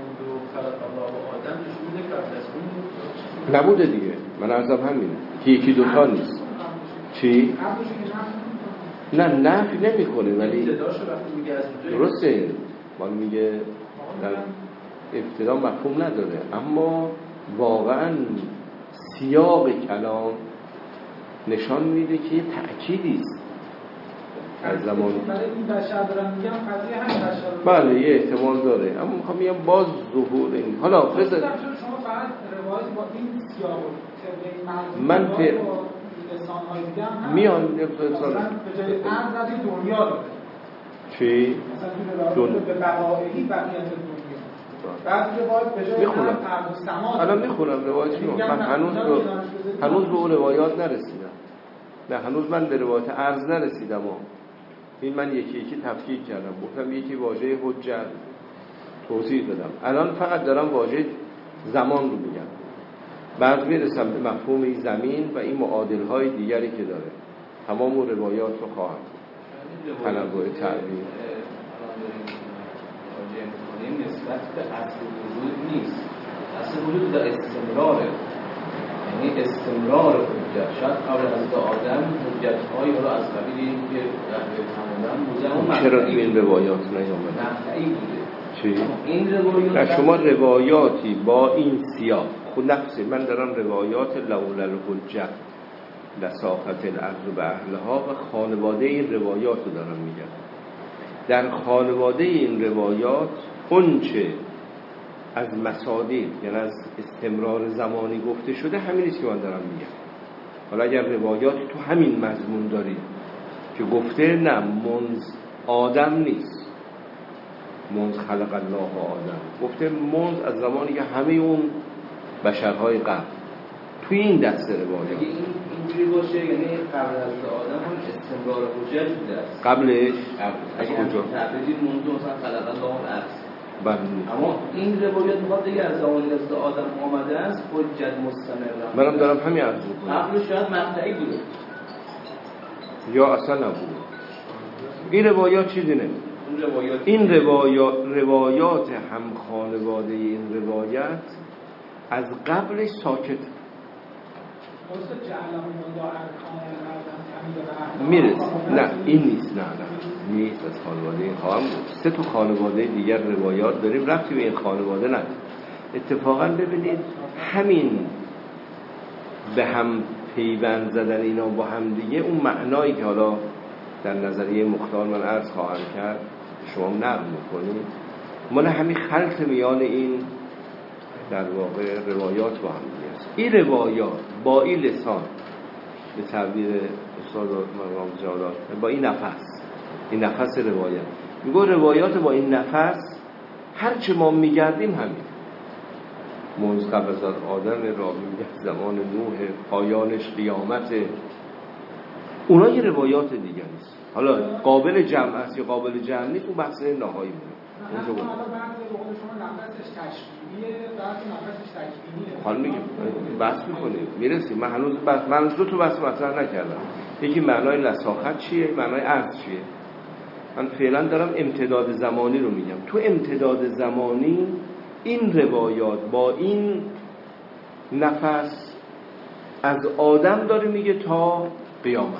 نبوده دیگه. من عرضم همینه که یکی دوتا نیست. چی؟ نه نفی نمی کنه ولی درسته من میگه در ابتدا مفهوم نداره، اما واقعا سیاق کلام نشان میده که یه تأکیدی است از زمان. برای این بشر دارم میگم قضیه همین بشر. بله یه احتمال داره، اما میخوام میگم باز ظهور این. حالا بذار شما فقط روایت با این سیاق من پ... انسان‌های دیگه هم میان مثلا به جای ارز از دنیا داره. چی؟ مثلا دون... به بقایهی بقیت دنیا. بعد روایت به جای ارز ارز و سما. الان میخونم روایت رو. من هنوز به هنوز به اون روایات نرسیدم. نه هنوز من به روایت ارز نرسیدم. این من یکی یکی تفکیک کردم، گفتم یکی واژه حجت توضیح دادم، الان فقط دارم واژه زمان رو میگم، بعد میرسم به مفهوم این زمین و این معادل‌های دیگری که داره. تمام روایات رو خواهم تنوع تعبیر نسبت به اصل وجود نیست، اصل وجود در استمراره، یعنی استمرار حجت. شاید قبل از آدم حجت‌هایی رو از قبیل این که تماماً بوده. چرا تو این روایات نیامده؟ نه این بوده. چی؟ این روایات شما روایاتی با این سیاق، خود نفسی من دارم روایات لولا الحجت لساقط الارض به اهلها و خانواده این روایات رو دارم میگم. در خانواده این روایات اونچه از مصادیق یعنی از استمرار زمانی گفته شده همینیست که من دارم میگم. حالا اگر روایات تو همین مضمون دارید که گفته نه منذ آدم نیست، منذ خلق الله آدم، گفته منذ از زمانی که همه اون بشرهای قبل توی این دسته روایات. اگه این اینجوری باشه یعنی قبل از آدم هم استمرار حجت بوده است. قبلش اگه کجا؟ تعبیری منذ مثلا خلق الله الارض. بله. اما این روایت میخواد دیگه از زمانی که آدم آمده است حجت مستمر. منم دارم همین عرض میکنم. قبلش شاید مقطعی بوده یا اصلا نبوده. این روایات چیزی نمیده. این روایات روایات هم خانواده این روایت از قبلش ساکت میرس. نه این نیست. نه نه نیست از خانواده این خواهم بود. سه تا خانواده دیگر روایات داریم، ربطی به این خانواده نداره. اتفاقا ببینید همین به هم پیوند زدن اینا با هم دیگه، اون معنایی که حالا در نظریه مختار من عرض خواهم کرد شما نقل میکنید، مال همین خلط میان این در واقع روایات با هم دیگه است. این روایات با این لسان به تعبیر استاد مرام جاوید با این نفس، این نفس روایت میگه روایات با این نفس هرچه ما میگردیم همین منذ قبل از آدم راوی میگه زمان نوح، پایانش قیامت، اونا یه روایات دیگه نیست. حالا قابل جمع است یا قابل جمع نیست اون بحث نهایی مونه. اونجا بود. حالا بعضی بقول شما نفسش تشبیهیه، بعضی نفسش تکوینیه. حالا میگیم بحث میکنیم میرسیم. من هنوز بحث من دو تا بحث مطرح نکردم. یکی معنای لساخت چیه، معنای عرض چیه. من فعلا دارم امتداد زمانی رو میگم. تو امتداد زمانی این روایات با این نفس از آدم داره میگه تا قیامت.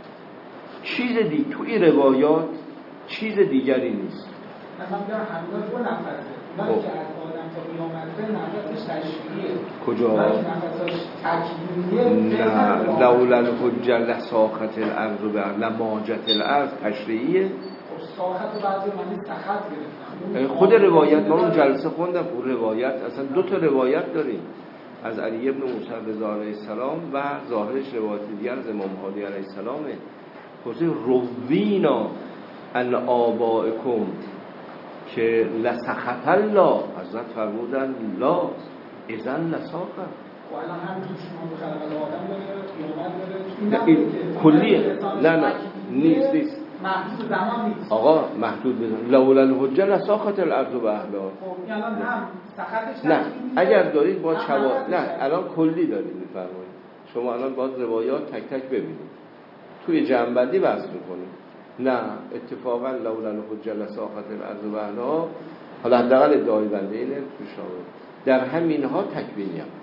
چیز دیگه تو این روایات چیز دیگری نیست. مثلا میگم همون دو نفسه. ولی که از آدم تا قیامت نفسش تشبیهیه. کجا؟ ولی نفسش تکوینیه. نه لولا الحجه لساخت الارض به لماجت الارض تشریعیه. ساخت بعضی معنی سخت گرفتن. خود روایت ما اون جلسه خوندم اون روایت اصلا دو تا روایت داریم از علی ابن موسی رضا علیه السلام و ظاهرش روایت دیگر از امام هادی علیه السلامه. گفته روینا ان آبائکم که لسخط الله، حضرت فرمودن لا اذن لساخت. و الان هم تو شما به خلق آدم داره قیامت داره این کلیه. نه نه نیست نیست محدود زمان نیست آقا، محدود بزن. لولا الحجه لساخت الارض به اهلها. خب الان هم سخطش نه اگر دارید با شواهد، نه الان کلی دارید میفرمایید. شما الان باید روایات تک تک ببینید توی جنبندی بحث میکنید. نه اتفاقا لولا الحجه لساخت الارض به اهلها، حالا حداقل ادعای بنده اینه تو شواهد در همینها تکوینی هم.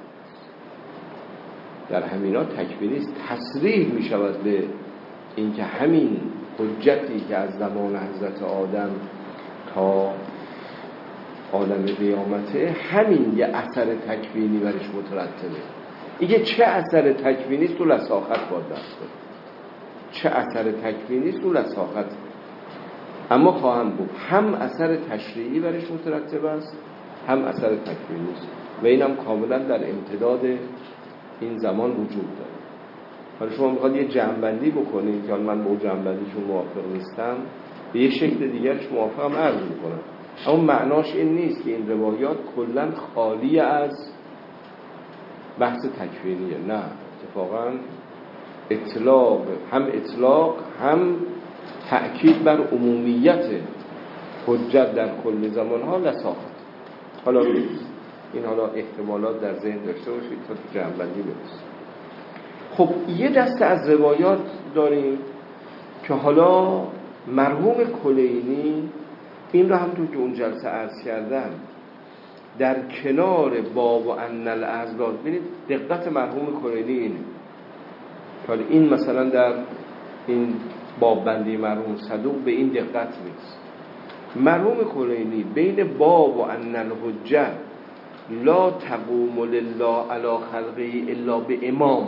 در همینها تکوینی است. تصریح میشود به اینکه همین حجتی که از زمان حضرت آدم تا عالم قیامته همین یه اثر تکوینی برش مترتبه. ایگه چه اثر تکوینی است تو لساخت باید دست کنه. چه اثر تکوینی است تو لساخت. اما خواهم بود هم اثر تشریعی برش مترتب است هم اثر تکوینی است و اینم کاملا در امتداد این زمان وجود داره. حالا شما میخواد یه جمع‌بندی بکنید که من با جمع‌بندیشون موافق نیستم، به یه شکل دیگرش موافقم عرض میکنم. اما معناش این نیست که این روایات کلا خالی از بحث تکوینیه. نه اتفاقا اطلاق، هم اطلاق هم تأکید بر عمومیت حجت در کل زمانها لساخت. حالا این حالا احتمالات در ذهن داشته باشید تا تو جمع‌بندی برسید. خب یه دسته از روایات داریم که حالا مرحوم کلینی این رو هم تو که اون جلسه عرض کردم در کنار باب و ان الازلال، ببینید دقت مرحوم کلینی اینه. حالا این مثلا در این باب بندی مرحوم صدوق به این دقت نیست. مرحوم کلینی بین باب و ان الحجه لا تقوم لله علی خلقه الا به امام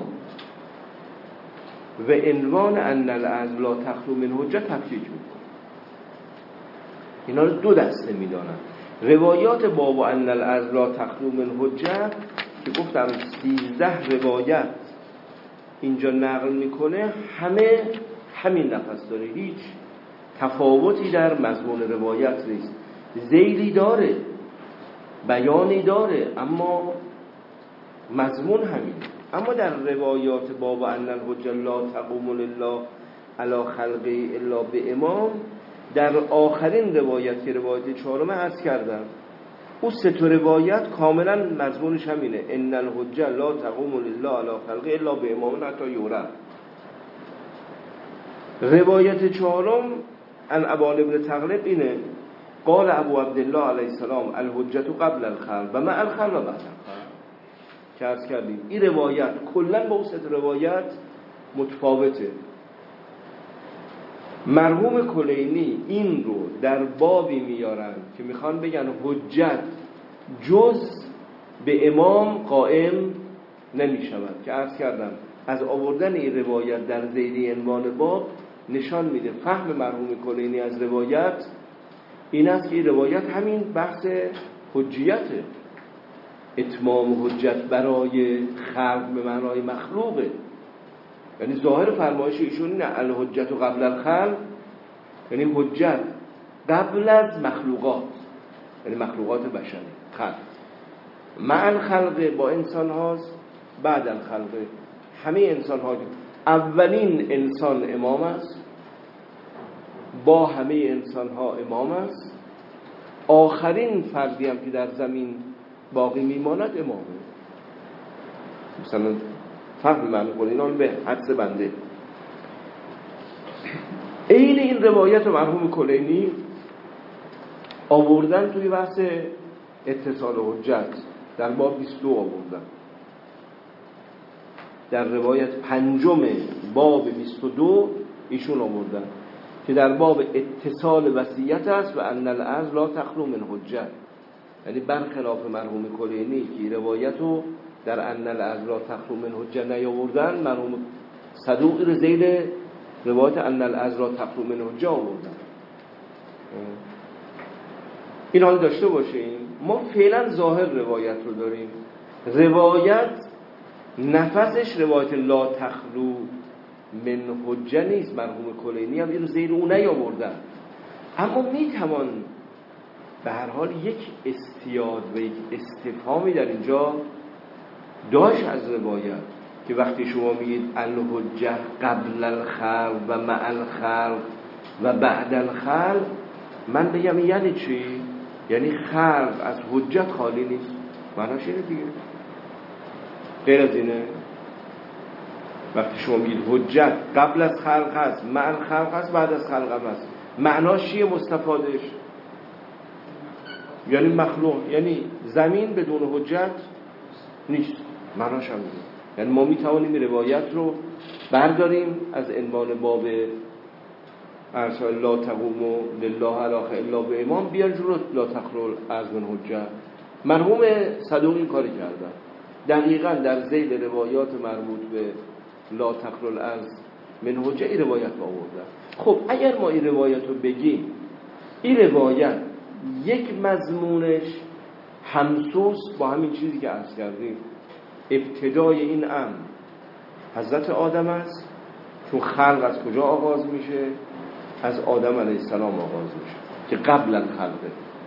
و عنوان ان العزل لا تخلو من حجه تفکیک میکنه. اینا رو دو دسته میدانن. روایات باب و ان العزل لا تخلو من حجه که گفتم سیزده روایت اینجا نقل میکنه، همه همین نفس داره، هیچ تفاوتی در مضمون روایت نیست. ذیلی داره، بیانی داره، اما مضمون همین. اما در روایات باب ان الحجه لا تقوم لله علی خلقه الا به امام، در آخرین روایت که روایت چهارم عرض کردم، اون سه تا روایت کاملا مضمونش همینه، ان الحجه لا تقوم لله علی خلقه الا به امام حتی یورا. روایت چهارم ان ابان ابن تغلب اینه، قال ابو عبدالله علیه السلام الحجه قبل الخلق و مع الخلق و بعد الخلق، که عرض کردیم این روایت کلا با اون سه روایت متفاوته. مرحوم کلینی این رو در بابی میارن که میخوان بگن حجت جز به امام قائم نمیشود، که عرض کردم از آوردن این روایت در ذیلی عنوان باب نشان میده فهم مرحوم کلینی از روایت این است که این روایت همین بحث حجیته، اتمام حجت برای خلق به معنای مخلوقه. یعنی ظاهر فرمایش ایشون اینه الحجت قبل الخلق، یعنی حجت قبل از مخلوقات، یعنی مخلوقات بشری خلق، مع الخلق با انسان هاست، بعد الخلق همه انسان ها. اولین انسان امام است، با همه انسان ها امام است، آخرین فردی هم که در زمین باقی میماند امامه. مثلا فهم معنی قرآن به حدس بنده. این این روایت مرحوم کلینی آوردن توی بحث اتصال حجت در باب بیست و دو آوردن، در روایت پنجم باب بیست و دو ایشون آوردن که در باب اتصال وصیت است و ان الارض لا تخلو من حجت، یعنی برخلاف مرحوم کلینی که روایتو در ان الارض لا تخلو من حجت نیاوردن، مرحوم صدوقی رو زیر روایت ان الارض لا تخلو من حجت آوردن. این حال داشته باشیم ما فعلا ظاهر روایت رو داریم، روایت نفسش روایت لا تخلو من حجت نیست، مرحوم کلینی هم این رو زیر اون نیاوردن، اما میتوان به هر حال یک استیاد و یک استفهامی در اینجا داشت از روایت که وقتی شما میگید الحجه قبل الخلق و مع الخلق و بعد الخلق، من بگم یعنی چی؟ یعنی خلق از حجت خالی نیست، معناش اینه دیگه، غیر از اینه. وقتی شما میگید حجت قبل از خلق هست، مع الخلق هست، بعد از خلق هم هست، معناش چیه مستفادش؟ یعنی مخلوق، یعنی زمین بدون حجت نیست، معناش هم نیست. یعنی ما میتوانیم روایت رو برداریم از عنوان باب ارسال لا تقوم لله علاقه الا به امام، بیان جلو لا تخلو از من حجت. مرحوم صدوق این کاری کردن دقیقا در ذیل روایات مربوط به لا تخلو از من حجت این روایت آوردن. خب اگر ما این روایت رو بگیم، این روایت یک مضمونش همسوس با همین چیزی که عرض کردیم، ابتدای این امر حضرت آدم است، چون خلق از کجا آغاز میشه؟ از آدم علیه السلام آغاز میشه که قبل الخلقه،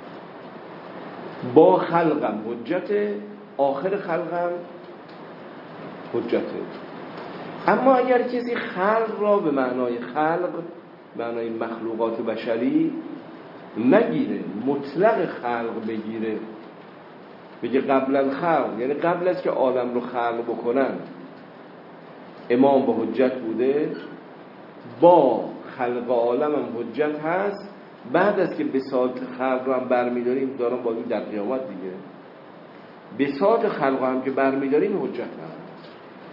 با خلقم حجته، آخر خلقم حجته. اما اگر کسی خلق را به معنای خلق، معنای مخلوقات بشری نگیره، مطلق خلق بگیره، بگه قبل الخلق، یعنی قبل از که عالم رو خلق بکنن امام با حجت بوده، با خلق عالم هم حجت هست، بعد از که بساط خلق رو هم برمیداریم دارم با این در قیامت دیگه، بساط خلق هم که برمیداریم حجت هست.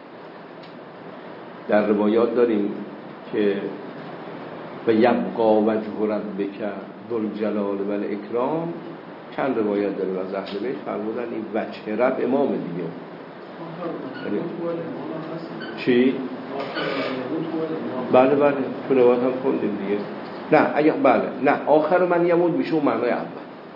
در روایات داریم که و یبقا وجه ربک ذوالجلال و الاکرام، چند روایت داریم از اهل بیت فرمودن این وجه رب امام دیگه. چی؟ بله بله تو روایت هم خوندیم دیگه. نه اگه بله نه آخر من یمود میشه اون معنای اول،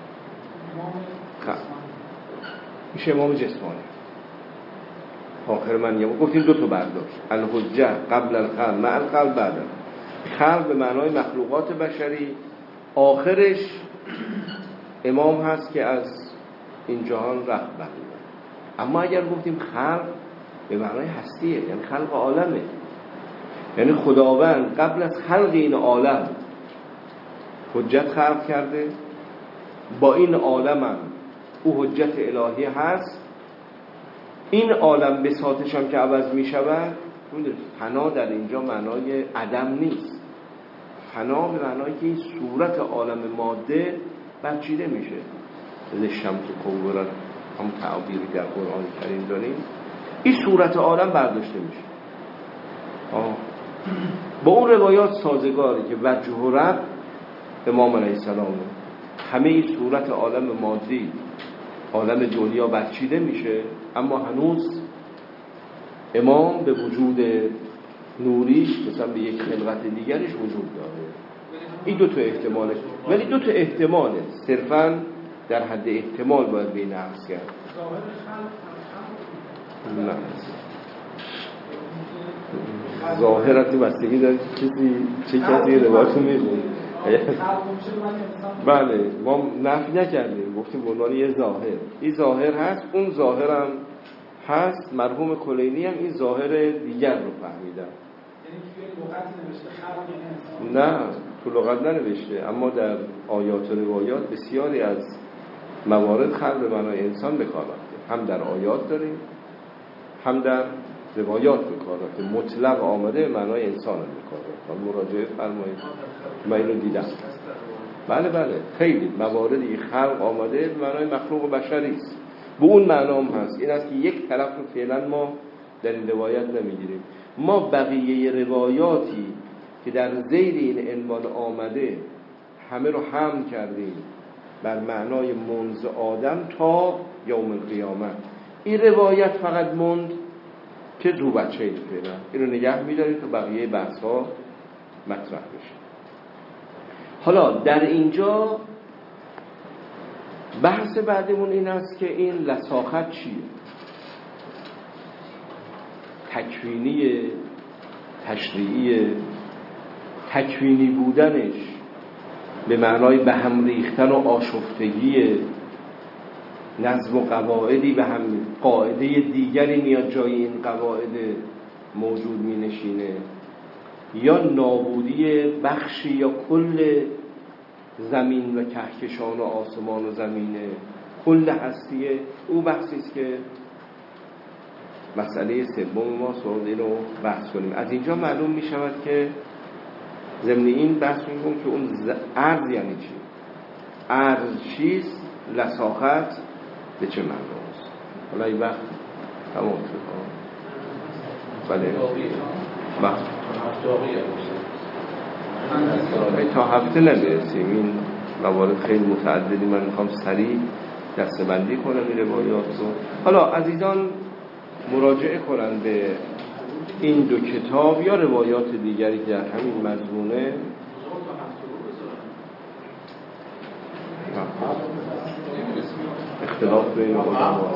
میشه امام جسمانی. آخر من یمود گفتیم دو تا برداشت، الحجه قبل الخلق مع الخلق بعد خلق به معنای مخلوقات بشری، آخرش امام هست که از این جهان رفت بقیه. اما اگر گفتیم خلق به معنای هستیه، یعنی خلق عالمه. یعنی خداوند قبل از خلق این عالم حجت خلق کرده، با این عالم هم او حجت الهی هست. این عالم بساطش هم که عوض می شود، فنا در اینجا معنای عدم نیست، فنا به معنای که این صورت عالم ماده برچیده میشه. از شمس کورت هم تعبیری در قرآن کریم داریم، این صورت عالم برداشته میشه. آه. با اون روایات سازگاری که وجه و رب امام علیه السلام همه این صورت عالم مادی، عالم دنیا برچیده میشه، اما هنوز امام به وجود نوریش مثلا به یک خلقت دیگرش وجود داره. این دو تا احتماله، ولی دو تا احتماله، صرفاً در حد احتمال باید به این عرض کرد. نه ظاهرت بستگی داره که کسی چه کسی روایتو میخونه. بله ما نفی نکردیم، گفتیم به عنوان یه ظاهر، این ظاهر هست، اون ظاهرم هست. مرحوم کلینی هم این ظاهر دیگر رو فهمیدن. نه تو لغت ننوشته، اما در آیات و روایات بسیاری از موارد خلق به معنای انسان به کار رفته. هم در آیات داریم، هم در روایات به کار رفته. مطلق آمده به معنای انسان به کار رفته. مراجعه فرمایید، من اینو دیدم. بله بله خیلی مواردی خلق آمده به معنای مخلوق بشری است، به اون معنا هم هست. این است که یک طرف رو فعلا ما در این روایت نمیگیریم. ما بقیه روایاتی که در زیر این عنوان آمده همه رو حمل کردیم بر معنای منذ آدم تا یوم القیامت. این روایت فقط موند که دو بچه این فعلا این رو نگه می‌داریم تا بقیه بحث ها مطرح بشه. حالا در اینجا بحث بعدمون این است که این لساخت چیه؟ تکوینی، تشریعی، تکوینی بودنش به معنای به هم ریختن و آشفتگی، نظم و قواعدی به هم، قاعده دیگری میاد جای این قواعد موجود می نشینه، یا نابودی بخشی یا کل زمین و کهکشان و آسمان و زمینه، کل هستیه. او بحثی است که مسئله سوم ما سوال این رو بحث کنیم. از اینجا معلوم می شود که ضمن این بحث می کنیم که اون عرض یعنی چی، عرض چیست، لساخت به چه معناست. حالا این وقت تمام شد. بله بحث تا هفته نمیرسیم، این موارد خیلی متعددی، من میخوام سریع دسته‌بندی کنم این روایات رو. حالا عزیزان مراجعه کنن به این دو کتاب یا روایات دیگری که در همین مضمونه. اختلاف بین علما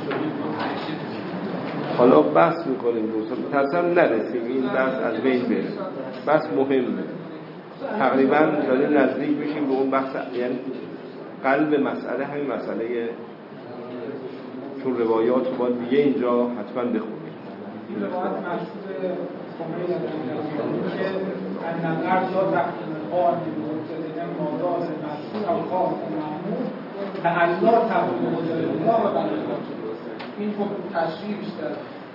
حالا بحث میکنیم دوستان، تصمیم نرسیم این بحث از بین بره. بحث مهمه، تقریبا داریم نزدیک میشیم به اون بحث، یعنی قلب مسئله همین مسئله، چون روایات رو باید دیگه اینجا حتما بخونیم. این روایت مشهور خمینی که انقدر یا تقدیم مبتدئ ماداز مسئول او خاص محمود تعلا تقدیم مبتدئ الله و بلغت. این حکم تشریح بیشتر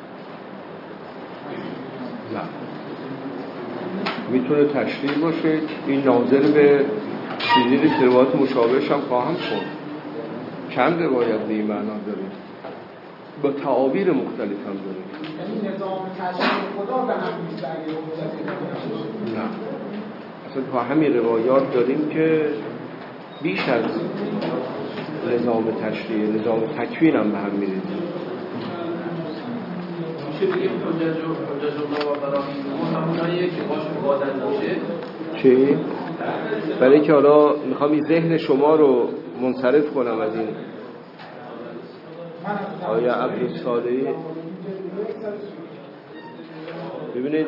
نه میتونه تشریح باشه. این ناظر به چیزی که روایت مشابهش هم خواهم کن. چند روایت به این معنا داریم، با تعابیر مختلف هم داریم. یعنی نظام تشریح خدا به هم بیشتر نه اصلا تو همین روایات داریم که بیش از نظام تشریع، نظام تکوین هم به هم می‌ریزه. میشه بگیم حجج و حجج الله و براهین هموناییه که باش عبادت میشه. چی؟ برای اینکه حالا میخوام این ذهن شما رو منصرف کنم از این آیا عبدالصالحی. ببینید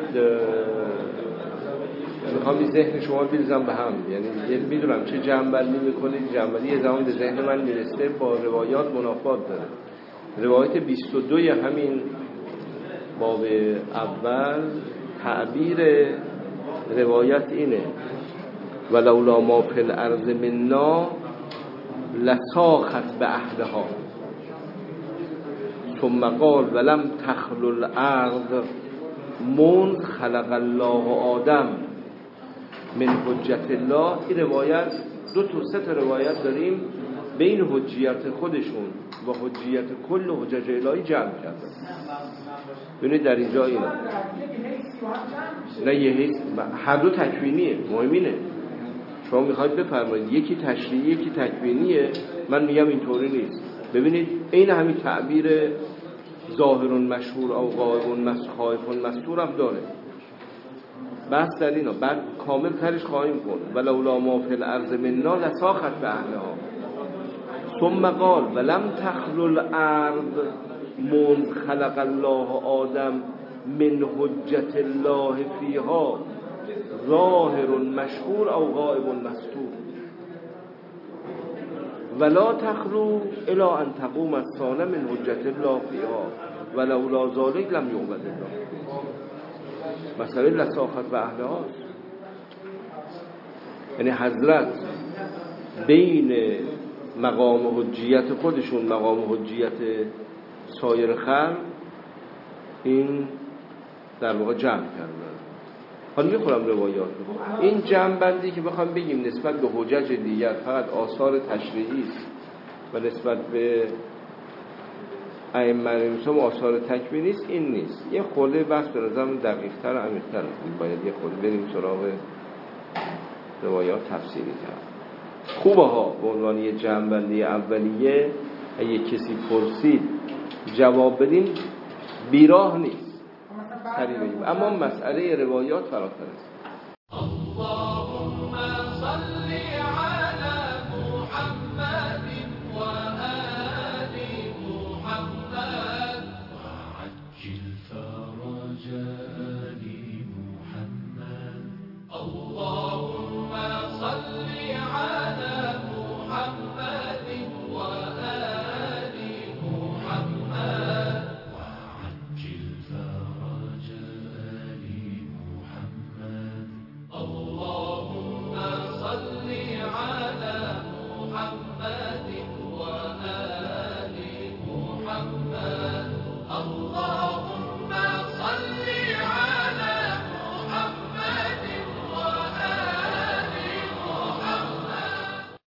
میخوام این ذهن شما رو بریزم به هم، یعنی میدونم چه جنبندی میکنید. جنبندی یه زمان به ذهن من میرسه با روایات منافات داره. روایت بیست و دو همین باب اول تعبیر روایت اینه ولولا ما فی الارض منا لساخت به اهلها ثم قال ولم تخل الارض منذ خلق الله آدم من حجت الله. این روایت دو تا سه تا روایت داریم بین حجیت خودشون و حجیت کل حجج الهی جمع کردن. ببینید در اینجا اینا نه یه حیث هر دو تکوینیه، مهمینه. شما میخواید بفرمایید یکی تشریعی یکی تکوینیه، من میگم اینطوری نیست. ببینید این همین تعبیر ظاهر مشهور او غایب خائف مستور هم داره. بحث در اینا بعد کامل ترش خواهیم کن ولولا ما فی الارض منا لساخت به اهلها ثم قال ولم تخل الارض منذ خلق الله آدم من حجت الله فیها ظاهر مشهور او غائب مستور ولا تخلو الی ان تقوم الساعة من حجت الله فیها ولولا ذلک لم یعبد الله. مسئله لساخت به اهلها، یعنی حضرت بین مقام حجیت خودشون مقام حجیت سایر خلق این در واقع جمع کردن. حالا میخورم روایات این جمع بندی که بخوام بگیم نسبت به حجج دیگر فقط آثار تشریعی است و نسبت به ائمه مسلم آثار تکوینی است، این نیست. یه خورده بحث به نظرم دقیق‌تر و عمیق‌تر باید یه خورده بریم سراغ روایات تفسیری تر. خوبه ها به عنوان یه جمع بندی اولیه اگه کسی پرسید جواب بدیم بیراه نیست سریع بگیم، اما مسئله روایات فراتر است.